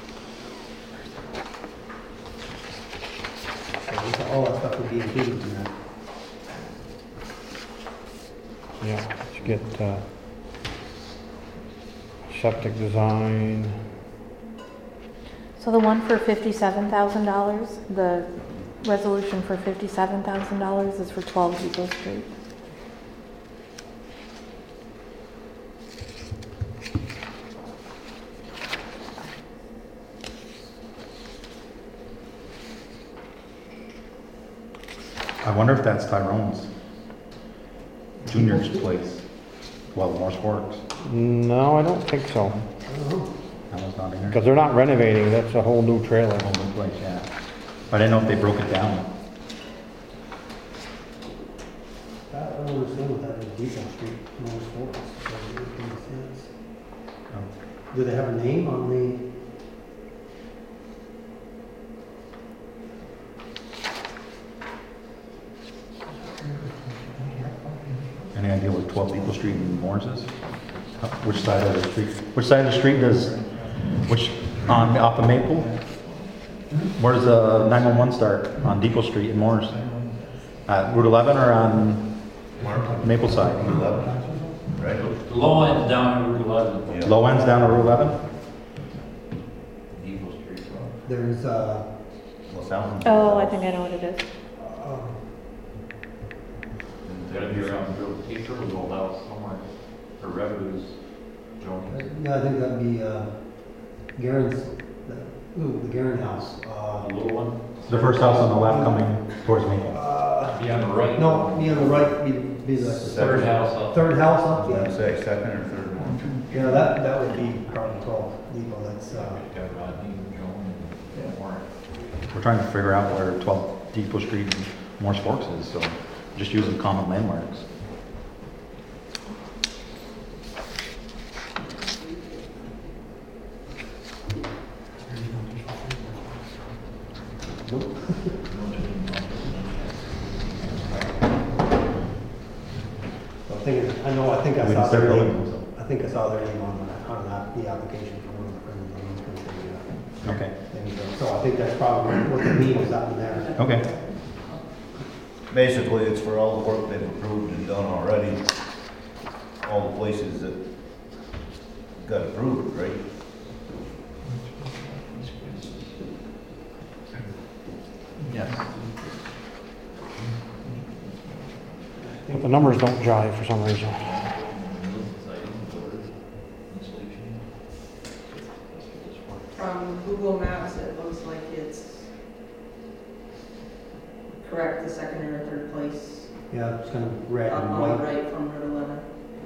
So all that stuff would be included in that. Yeah, let's get septic design. So the one for $57,000, the resolution for $57,000 is for 12 Depot Street. I wonder if that's Tyrone's Junior's place. Well, Morse Works. No, I don't think so. That was not in there. Because they're not renovating, that's a whole new trailer. Whole new place, yeah. But I didn't know if they broke it down. I don't understand what that is, Depot Street, Morris Forks. Doesn't make any sense. Do they have a name on the? Any idea what 12 Depot Street in Morris is? Which side of the street? Which side of the street does, off of Maple? Where does 911 start? On Depot Street in Morris? Route 11 or on Maple side? Route 11, right? The low end's down on Route 11. Yeah. Low end's down to Route 11? Depot Street. There's, Well, sounds. Oh, I think I know what it is. Gotta be around Teacher was rolled out somewhere. Or revenues, Jones. yeah, I think that'd be, Garen's, the Garen house. The little one. The first house on the left coming towards Maple. Be on the right. No, be on the right, be the Third house up. third house up, I was yeah. gonna say second or third one. Yeah, that would be probably 12 Depot, that's, Got Rodney, Jones, and Warren. We're trying to figure out where 12 Depot Street and Morris Forks is, so just using common landmarks. I think I We can saw start their building name, them, I think I saw their name on the application for one of the friends. Okay, So I think that's probably what the need is out in there. okay. Basically, it's for all the work they've approved and done already. All the places that got approved, right? Yes. But the numbers don't jive for some reason. From Google Maps, it looks like it's correct, the second or third place. Yeah, it's kind of red Up and on the white. right from Route 11.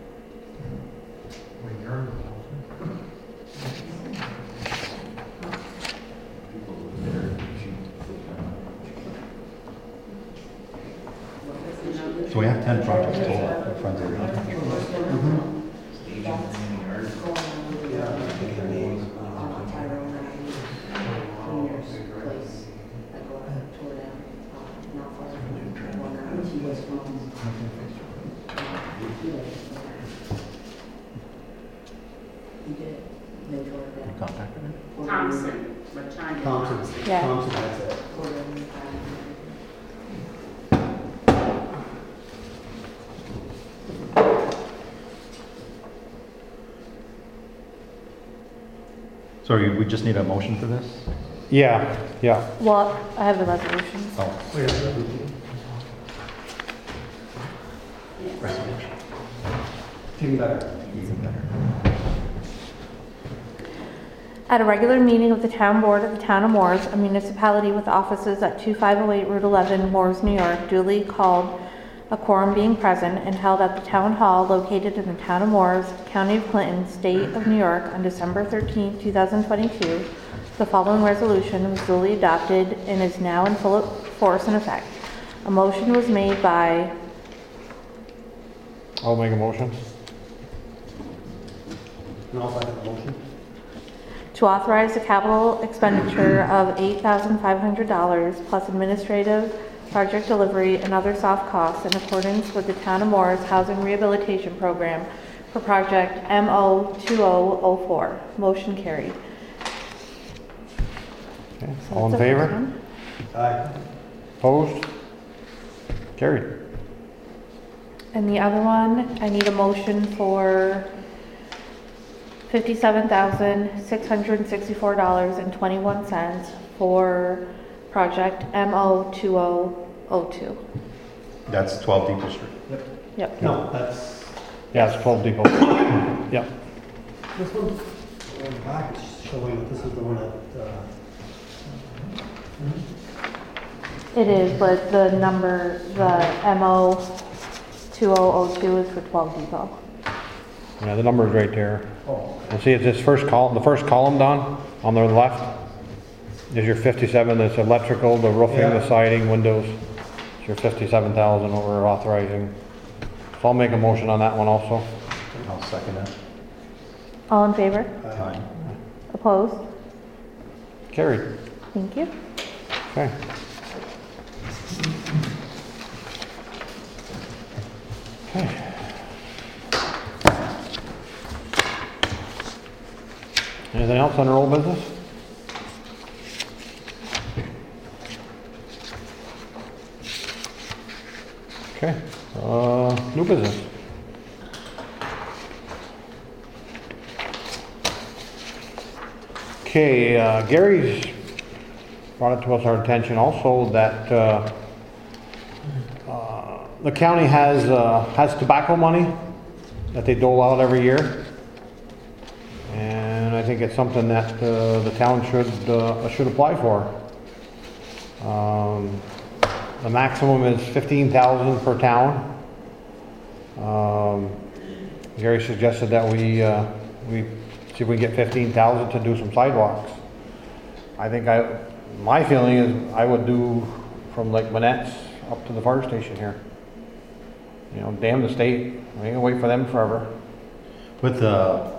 So we have 10 projects total in front of Yeah, I'm thinking of names. contacted her? Thompson, Latanya. Thompson, Yeah. Thompson, that's it. So we just need a motion for this? Yeah, yeah. Well, I have the resolutions. Oh. Even better. Even better. At a regular meeting of the Town Board of the Town of Morris, a municipality with offices at 2508 Route 11, Morris, New York, duly called, a quorum being present, and held at the Town Hall located in the Town of Morris, County of Clinton, State of New York, on December 13, 2022. The following resolution was duly adopted and is now in full force and effect. A motion was made by I'll make a motion. And I'll second the motion. to authorize a capital expenditure of $8,500 plus administrative, project delivery, and other soft costs in accordance with the Town of Morris Housing Rehabilitation Program for project MO2004. Motion carried. Okay, So all in that's the first favor? one. Aye. Opposed? Carried. And the other one, I need a motion for $57,664.21 for project MO2002. That's 12 Depot Street. Yep. No, that's, Yeah, it's 12 Depot. Yep. this one, back is showing that this is the one that, It is, but the number, the MO2002 is for 12 Depot. Yeah, the number's right there. oh, And see, it's this first column, the first column, Don, on the left, is your 57, that's electrical, the roofing, the Yeah. siding, windows. It's your 57,000 what we're authorizing. So I'll make a motion on that one also. I'll second that. All in favor? Aye. Opposed? Carried. Thank you. Okay. Okay. Anything else under old business? Okay, new business. Okay, Gary's brought it to us, our attention also that, the county has tobacco money that they dole out every year. And I think it's something that, the town should apply for. The maximum is 15,000 per town. Gary suggested that we see if we can get 15,000 to do some sidewalks. I think my feeling is I would do from Lake Manette's up to the fire station here. You know, damn the state, we ain't gonna wait for them forever. With the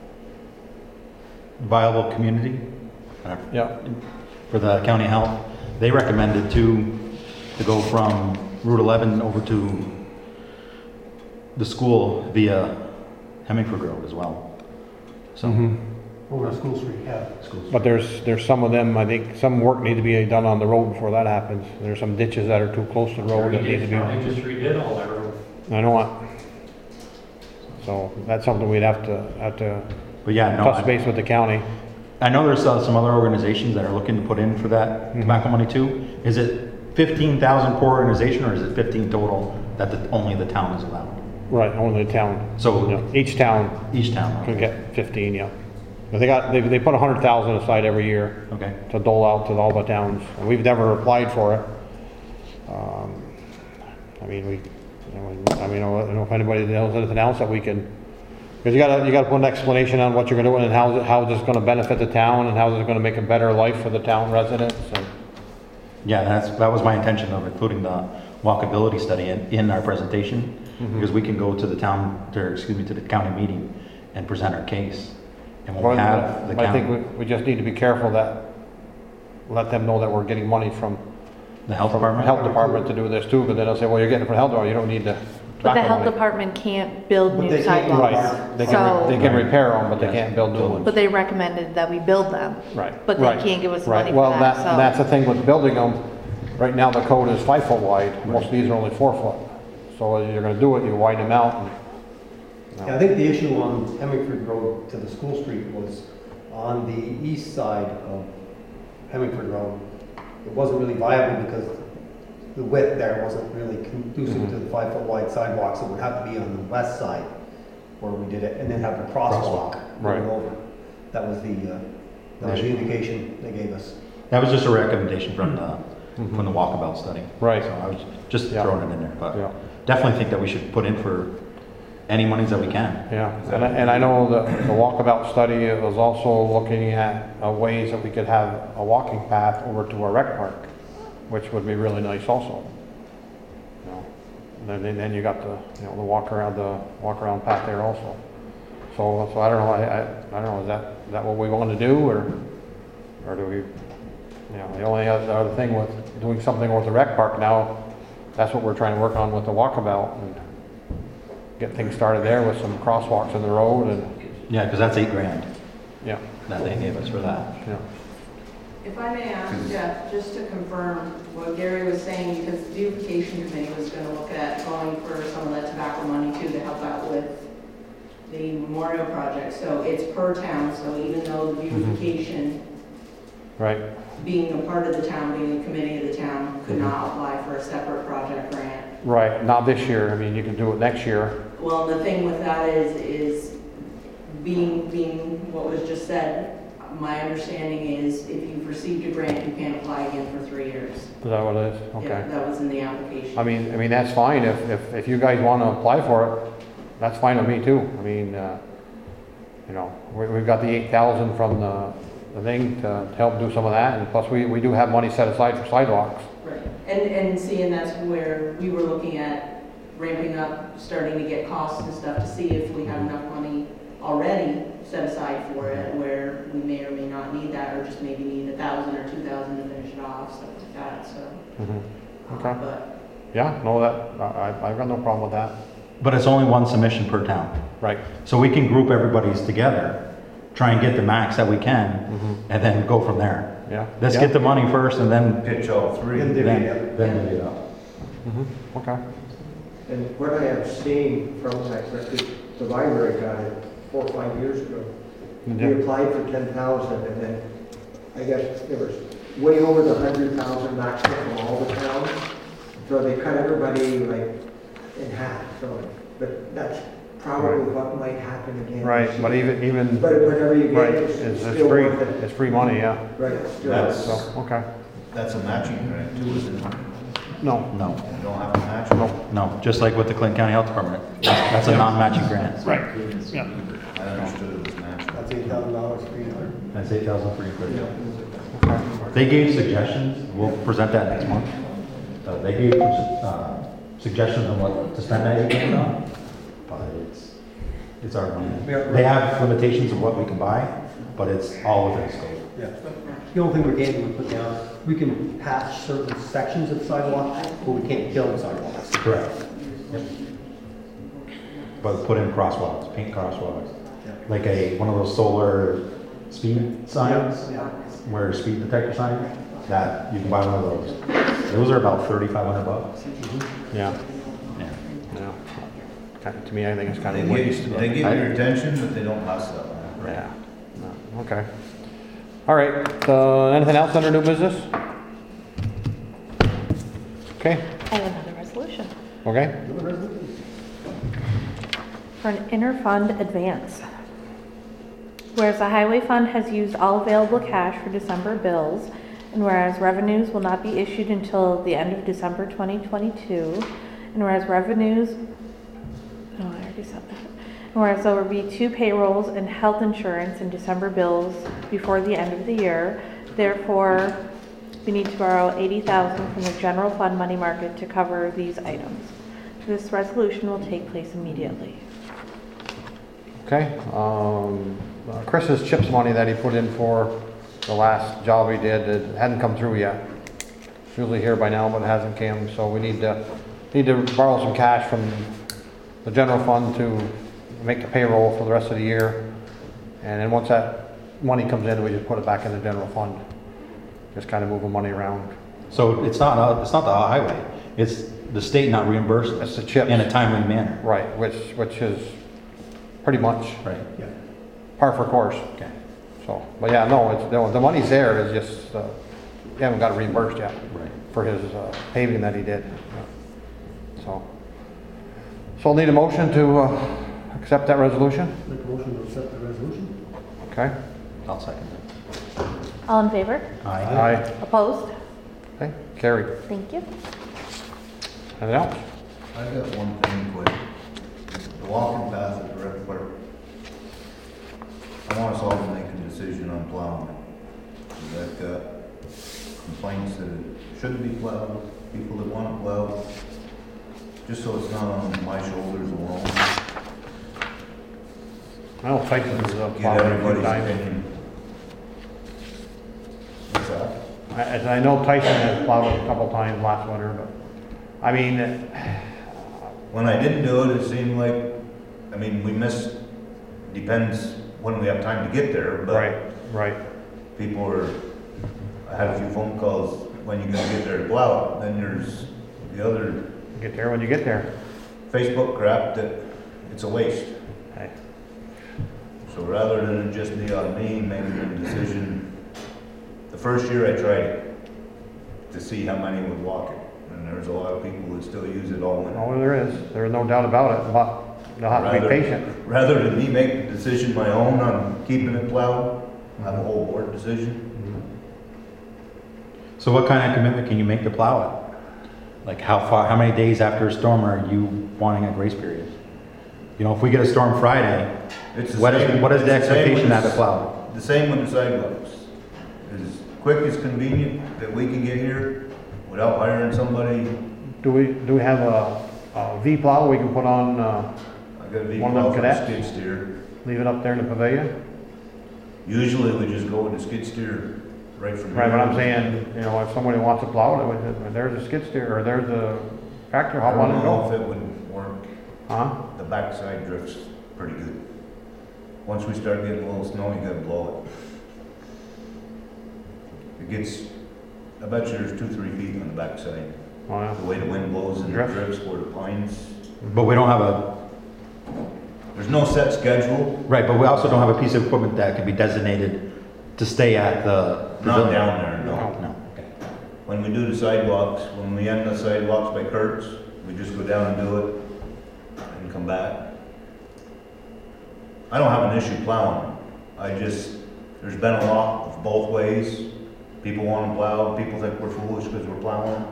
viable community, Yeah, for the county health, they recommended to go from Route 11 over to the school via Hemmingford Road as well. So, over to School Street, yeah. schools. but there's some of them, I think, some work need to be done on the road before that happens. There's some ditches that are too close to the road that need to be. They just redid all that road. I know it. So that's something we'd have to But yeah, no, touch base with the county. I know there's some other organizations that are looking to put in for that tobacco money too. Is it 15,000 per organization, or is it 15 total that only the town is allowed? Right, only the town. So Yeah, each town each town, can okay. get 15, yeah. But they put 100,000 aside every year Okay. to dole out to all the towns. And we've never applied for it. I mean, I don't know if anybody knows anything else that we can, because you gotta put an explanation on what you're gonna do and how this is gonna benefit the town and how this is gonna make a better life for the town residents. And Yeah, that was my intention of including the walkability study in our presentation, because we can go to the to the county meeting and present our case. And when we have the But I county, think we just need to be careful that, let them know that we're getting money from the health the department. health department to do this too, but then they'll say, well, you're getting it from the health department, you don't need to. But the health department can't build But new they can't- sidewalks. Right, they So, can repair them, but they Yes. can't build new ones. but they recommended that we build them. Right. But they right, can't give us right. money for Well, that, that's so. the thing with building them. Right now, the code is 5 foot wide. Most of these are only 4 foot. So if you're gonna do it, you widen them out. Yeah, I think the issue on Hemmingford Road to the School Street was on the east side of Hemmingford Road. It wasn't really viable because the width there wasn't really conducive to the 5 foot wide sidewalks. It would have to be on the west side where we did it, and then have the crosswalk going Right. over. That was the indication they gave us. That was just a recommendation from the walkabout study. Right. So I was just Yeah. throwing it in there, but Yeah. definitely think that we should put in for any monies that we can. Yeah, and I know the walkabout study was also looking at ways that we could have a walking path over to our rec park, which would be really nice also. You know, then you got the walk around path there also. So I don't know, I don't know, is that what we want to do, or do we, the only other thing with doing something with the rec park now, that's what we're trying to work on with the walkabout. And get things started there with some crosswalks in the road and, Yeah, because that's $8,000 yeah, that they gave us for that. yeah. If I may ask Jeff, just to confirm what Gary was saying, because the beautification committee was gonna look at going for some of that tobacco money too, to help out with the memorial project, so it's per town, so even though the beautification, Right, being a part of the town, being a committee of the town, could not apply for a separate project grant. right, not this year, I mean, you can do it next year. Well, the thing with that is being what was just said, my understanding is if you've received a grant, you can't apply again for 3 years. Is that what it is? Yeah, Okay. that was in the application. I mean, that's fine, if you guys wanna apply for it, that's fine with me too. I mean, you know, we've got the 8,000 from the thing to help do some of that, and plus we do have money set aside for sidewalks. Right, and seeing that's where we were looking at ramping up, starting to get costs and stuff to see if we have enough money already set aside for it, where we may or may not need that, or just maybe need 1,000 or 2,000 to finish it off, stuff like that, so. Okay. But Yeah, no, I've got no problem with that. But it's only one submission per town. Right. So we can group everybody's together, try and get the max that we can, and then go from there. Yeah. Let's Yeah. get the money first and then, Pitch all three. Then divvy it up. then divvy it up. Okay. And what I have seen from that, the library got it 4 or 5 years ago. Yeah. We applied for 10,000 and then I guess there was way over the 100,000 maximum from all the towns. So they cut everybody like in half, so, but that's probably what might happen again. Right, but even, But whatever you right, get, it's still free, worth it. it's free money, yeah. Right, it's still. That's- So, okay. That's a matching grant too, isn't it? No, No, You don't have to match it. no. no, just like with the Clinton County Health Department. That's a non-matching grant. Right, yeah. I understood it was matched. That's $8,000 for each other. That's 8,000 for each. They gave suggestions, we'll present that next month. They gave suggestions on what to spend that $8,000 on, but it's our money. They have limitations of what we can buy, but it's all within scope. Yeah. The only thing we can't do is put down, we can patch certain sections of the sidewalk, but we can't kill the sidewalks. Correct. Yep. But put in crosswalks, paint crosswalks, like one of those solar speed signs, Yeah. where speed detector sign, that, you can buy one of those. Those are about $3,500. Yeah, Yeah. yeah. To me, I think it's kind They of waste. give, they give your attention, but they don't pass that on. Yeah, no, okay. All right, anything else under new business? Okay, I have another resolution okay, for an inter-fund advance. Whereas the highway fund has used all available cash for December bills, and whereas revenues will not be issued until the end of December 2022, and whereas revenues, oh, I already said that. And whereas there will be 2 payrolls and health insurance and December bills before the end of the year, therefore, we need to borrow $80,000 from the general fund money market to cover these items. This resolution will take place immediately. okay. Chris's CHIPS money that he put in for the last job he did, it hadn't come through yet. It's usually here by now, but it hasn't come, so we need to borrow some cash from the general fund to make the payroll for the rest of the year. And then once that money comes in, we just put it back in the general fund. Just kind of moving money around. So it's not the highway, it's the state not reimbursing It's us the CHIPS. in a timely manner. Right, which is pretty much Right. Yeah. par for course. Okay. So, but yeah, no, the money's there, it's just, we haven't got it reimbursed yet. Right. For his paving that he did. So I'll need a motion to accept that resolution. Make a motion to accept the resolution. Okay. I'll second that. All in favor? Aye. Aye. Opposed? Okay, carried. Thank you. Anything else? I got one thing quick. The walking path at the rec park. I want us all to make a decision on plowing it. I've got complaints that it shouldn't be plowed, people that want it plowed, just so it's not on my shoulders alone. I know Tyson's Get plowed it a few everybody's times. opinion. What's that? I know Tyson has plowed it a couple times last winter, but, I mean, when I didn't do it, it seemed like, I mean, we missed, depends when we have time to get there, but. Right. People were, I had a few phone calls, when you gonna get there to plow it? Then there's the other Get there when you get there. Facebook crap that it's a waste. Hey. So rather than it just be on me making the decision, the first year I tried it to see how many would walk it. And there's a lot of people that still use it all winter. Oh, there is. There's no doubt about it, but they'll have to be patient. Rather than me make the decision my own on keeping it plowed, have a whole board decision. So what kind of commitment can you make to plow it? Like how many days after a storm are you wanting a grace period? You know, if we get a storm Friday, what is the expectation to have it plowed? The same with the sidewalks. As quick as convenient that we can get here without hiring somebody. Do we have a V plow we can put on, I got a V one of plow them for the cadets? skid steer. Leave it up there in the pavilion? Usually we just go with the skid steer right from Right, here. but I'm saying, you know, if somebody wants to plow it, there's a skid steer, or there's a tractor, I hop on don't and know go. if it would work. Huh? The backside drifts pretty good. Once we start getting a little snow, you gotta blow it. It gets, I bet you there's 2-3 feet on the backside. Oh, yeah. The way the wind blows and it Drift. drifts where the pines. But we don't have There's no set schedule. right, but we also don't have a piece of equipment that can be designated to stay at the. Not down there, no. No, okay. When we do the sidewalks, when we end the sidewalks by Kurt's, we just go down and do it and come back. I don't have an issue plowing. There's been a lot of both ways. People want to plow, people think we're foolish because we're plowing.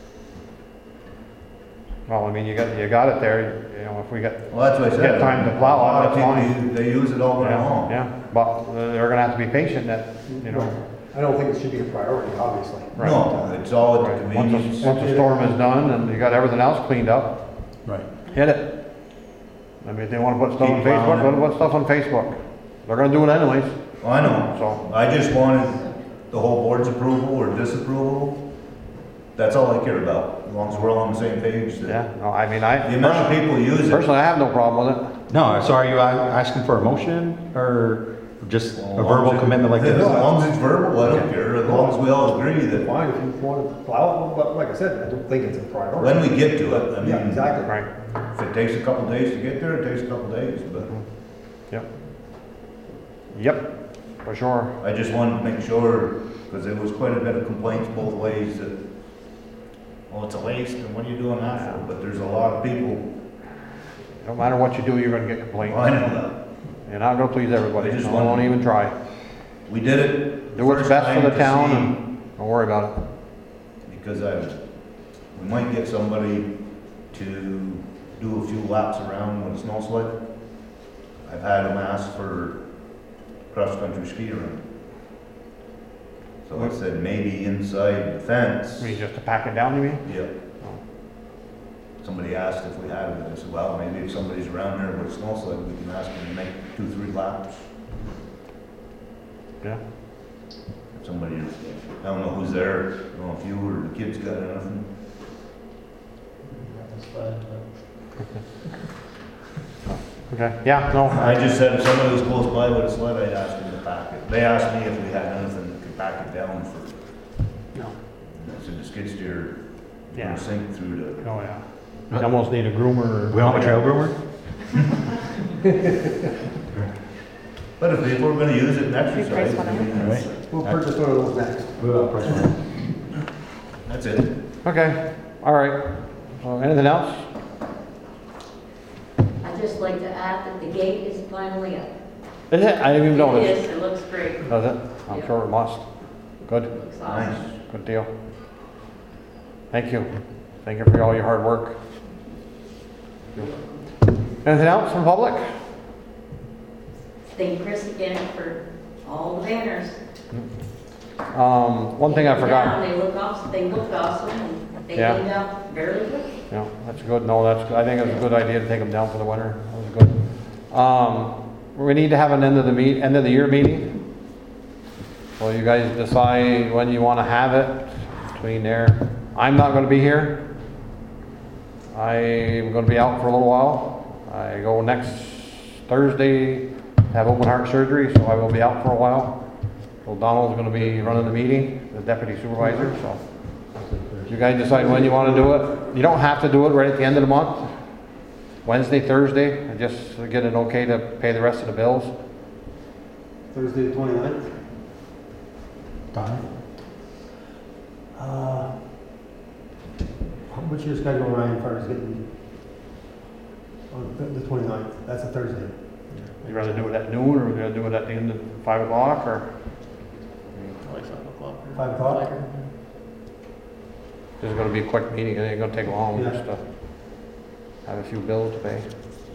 Well, I mean, you got it there, you know, if we got, Well, that's what I said. get time to plow A lot it, of that's people, fine. they use it all winter long. Yeah, but they're gonna have to be patient that, you know. I don't think it should be a priority, obviously. Right. No, it's all at the Right. Once convenience. the storm is done and you got everything else cleaned up, Right. hit it. I mean, if they wanna put stuff on Keep plowing Facebook, it. let them put stuff on Facebook. They're gonna do it anyways, Well, I know. so. I just wanted the whole board's approval or disapproval. That's all I care about, as long as we're all on the same page. that- Yeah, no, I mean, The amount of people who use it. personally, I have no problem with it. No, so are you asking for a motion or just a verbal commitment like As this? long as it's verbal, I don't care, as long as we all agree that Fine, if you want to plow it, but like I said, I don't think it's a priority. when we get to it, I Yeah, mean, exactly. Right, if it takes a couple days to get there, it takes a couple days, but yep, for sure. I just wanted to make sure, because there was quite a bit of complaints both ways that, well, it's a waste, and what are you doing that for? But there's a lot of people, No matter what you do, you're gonna get complaints. well, I know that. You're not gonna please everybody, I just so I won't wondered. even try. We did it. Do what's first best for time the to town see- and don't worry about it. Because we might get somebody to do a few laps around with a snow sled. I've had them ask for cross-country ski run. So I said maybe inside the fence. I mean, just to pack it down, you mean? Yeah. Somebody asked if we had it, I said, well, maybe if somebody's around there with a snow sled, we can ask them to make 2-3 laps. Yeah. If somebody, I don't know who's there, I don't know if you or the kids got anything. Okay, yeah, no, I just said if somebody was close by with a sled, I'd ask them to pack it. They asked me if we had anything that could pack it down for, no, I said the skid steer, Yeah. would sink through the. oh, yeah. You almost need a groomer. We don't have a trail groomer? But if people are gonna use it in exercise, one I mean, Right. We'll purchase one of those next. that's it. Okay, all right. So anything else? I'd just like to add that the gate is finally up. Is it? I didn't even It notice. is, it looks great. Does it? I'm sure it must. Good, Looks Nice. awesome. good deal. Thank you. Thank you for all your hard work. Anything else from public? Thank Chris again for all the banners. One thing I They forgot. look awesome, they looked awesome, and they Yeah. came out very good. Yeah, that's good. No, that's, I think it's a good idea to take them down for the winter. That was good. We need to have an end of the year meeting. Well, you guys decide when you want to have it between there. I'm not going to be here. I'm gonna be out for a little while. I go next Thursday, have open heart surgery, so I will be out for a while. So Donald's gonna be running the meeting, the deputy supervisor, so. You guys decide when you wanna do it. You don't have to do it right at the end of the month. Wednesday, Thursday, I just get an okay to pay the rest of the bills. Thursday the 29th? Done. What's your schedule, Ryan, as far as getting, the 29th? That's a Thursday. You rather do it at noon, or would you rather do it at the end of 5 o'clock, or? Like 7 o'clock. 5 o'clock? This is gonna be a quick meeting, it ain't gonna take long, Yeah. just to have a few bills to pay.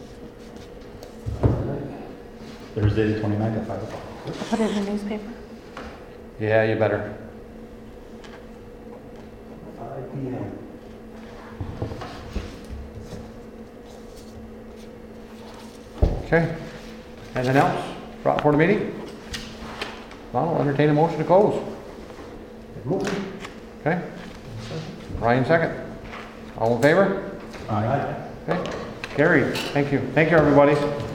Thursday the 29th at 5 o'clock. Put it in the newspaper. Yeah, you better. 5 p.m. Okay. Anything else brought for the meeting? I'll entertain a motion to close. Motion. Okay. Ryan second. All in favor? Aye. Okay. Carried. Thank you. Thank you, everybody.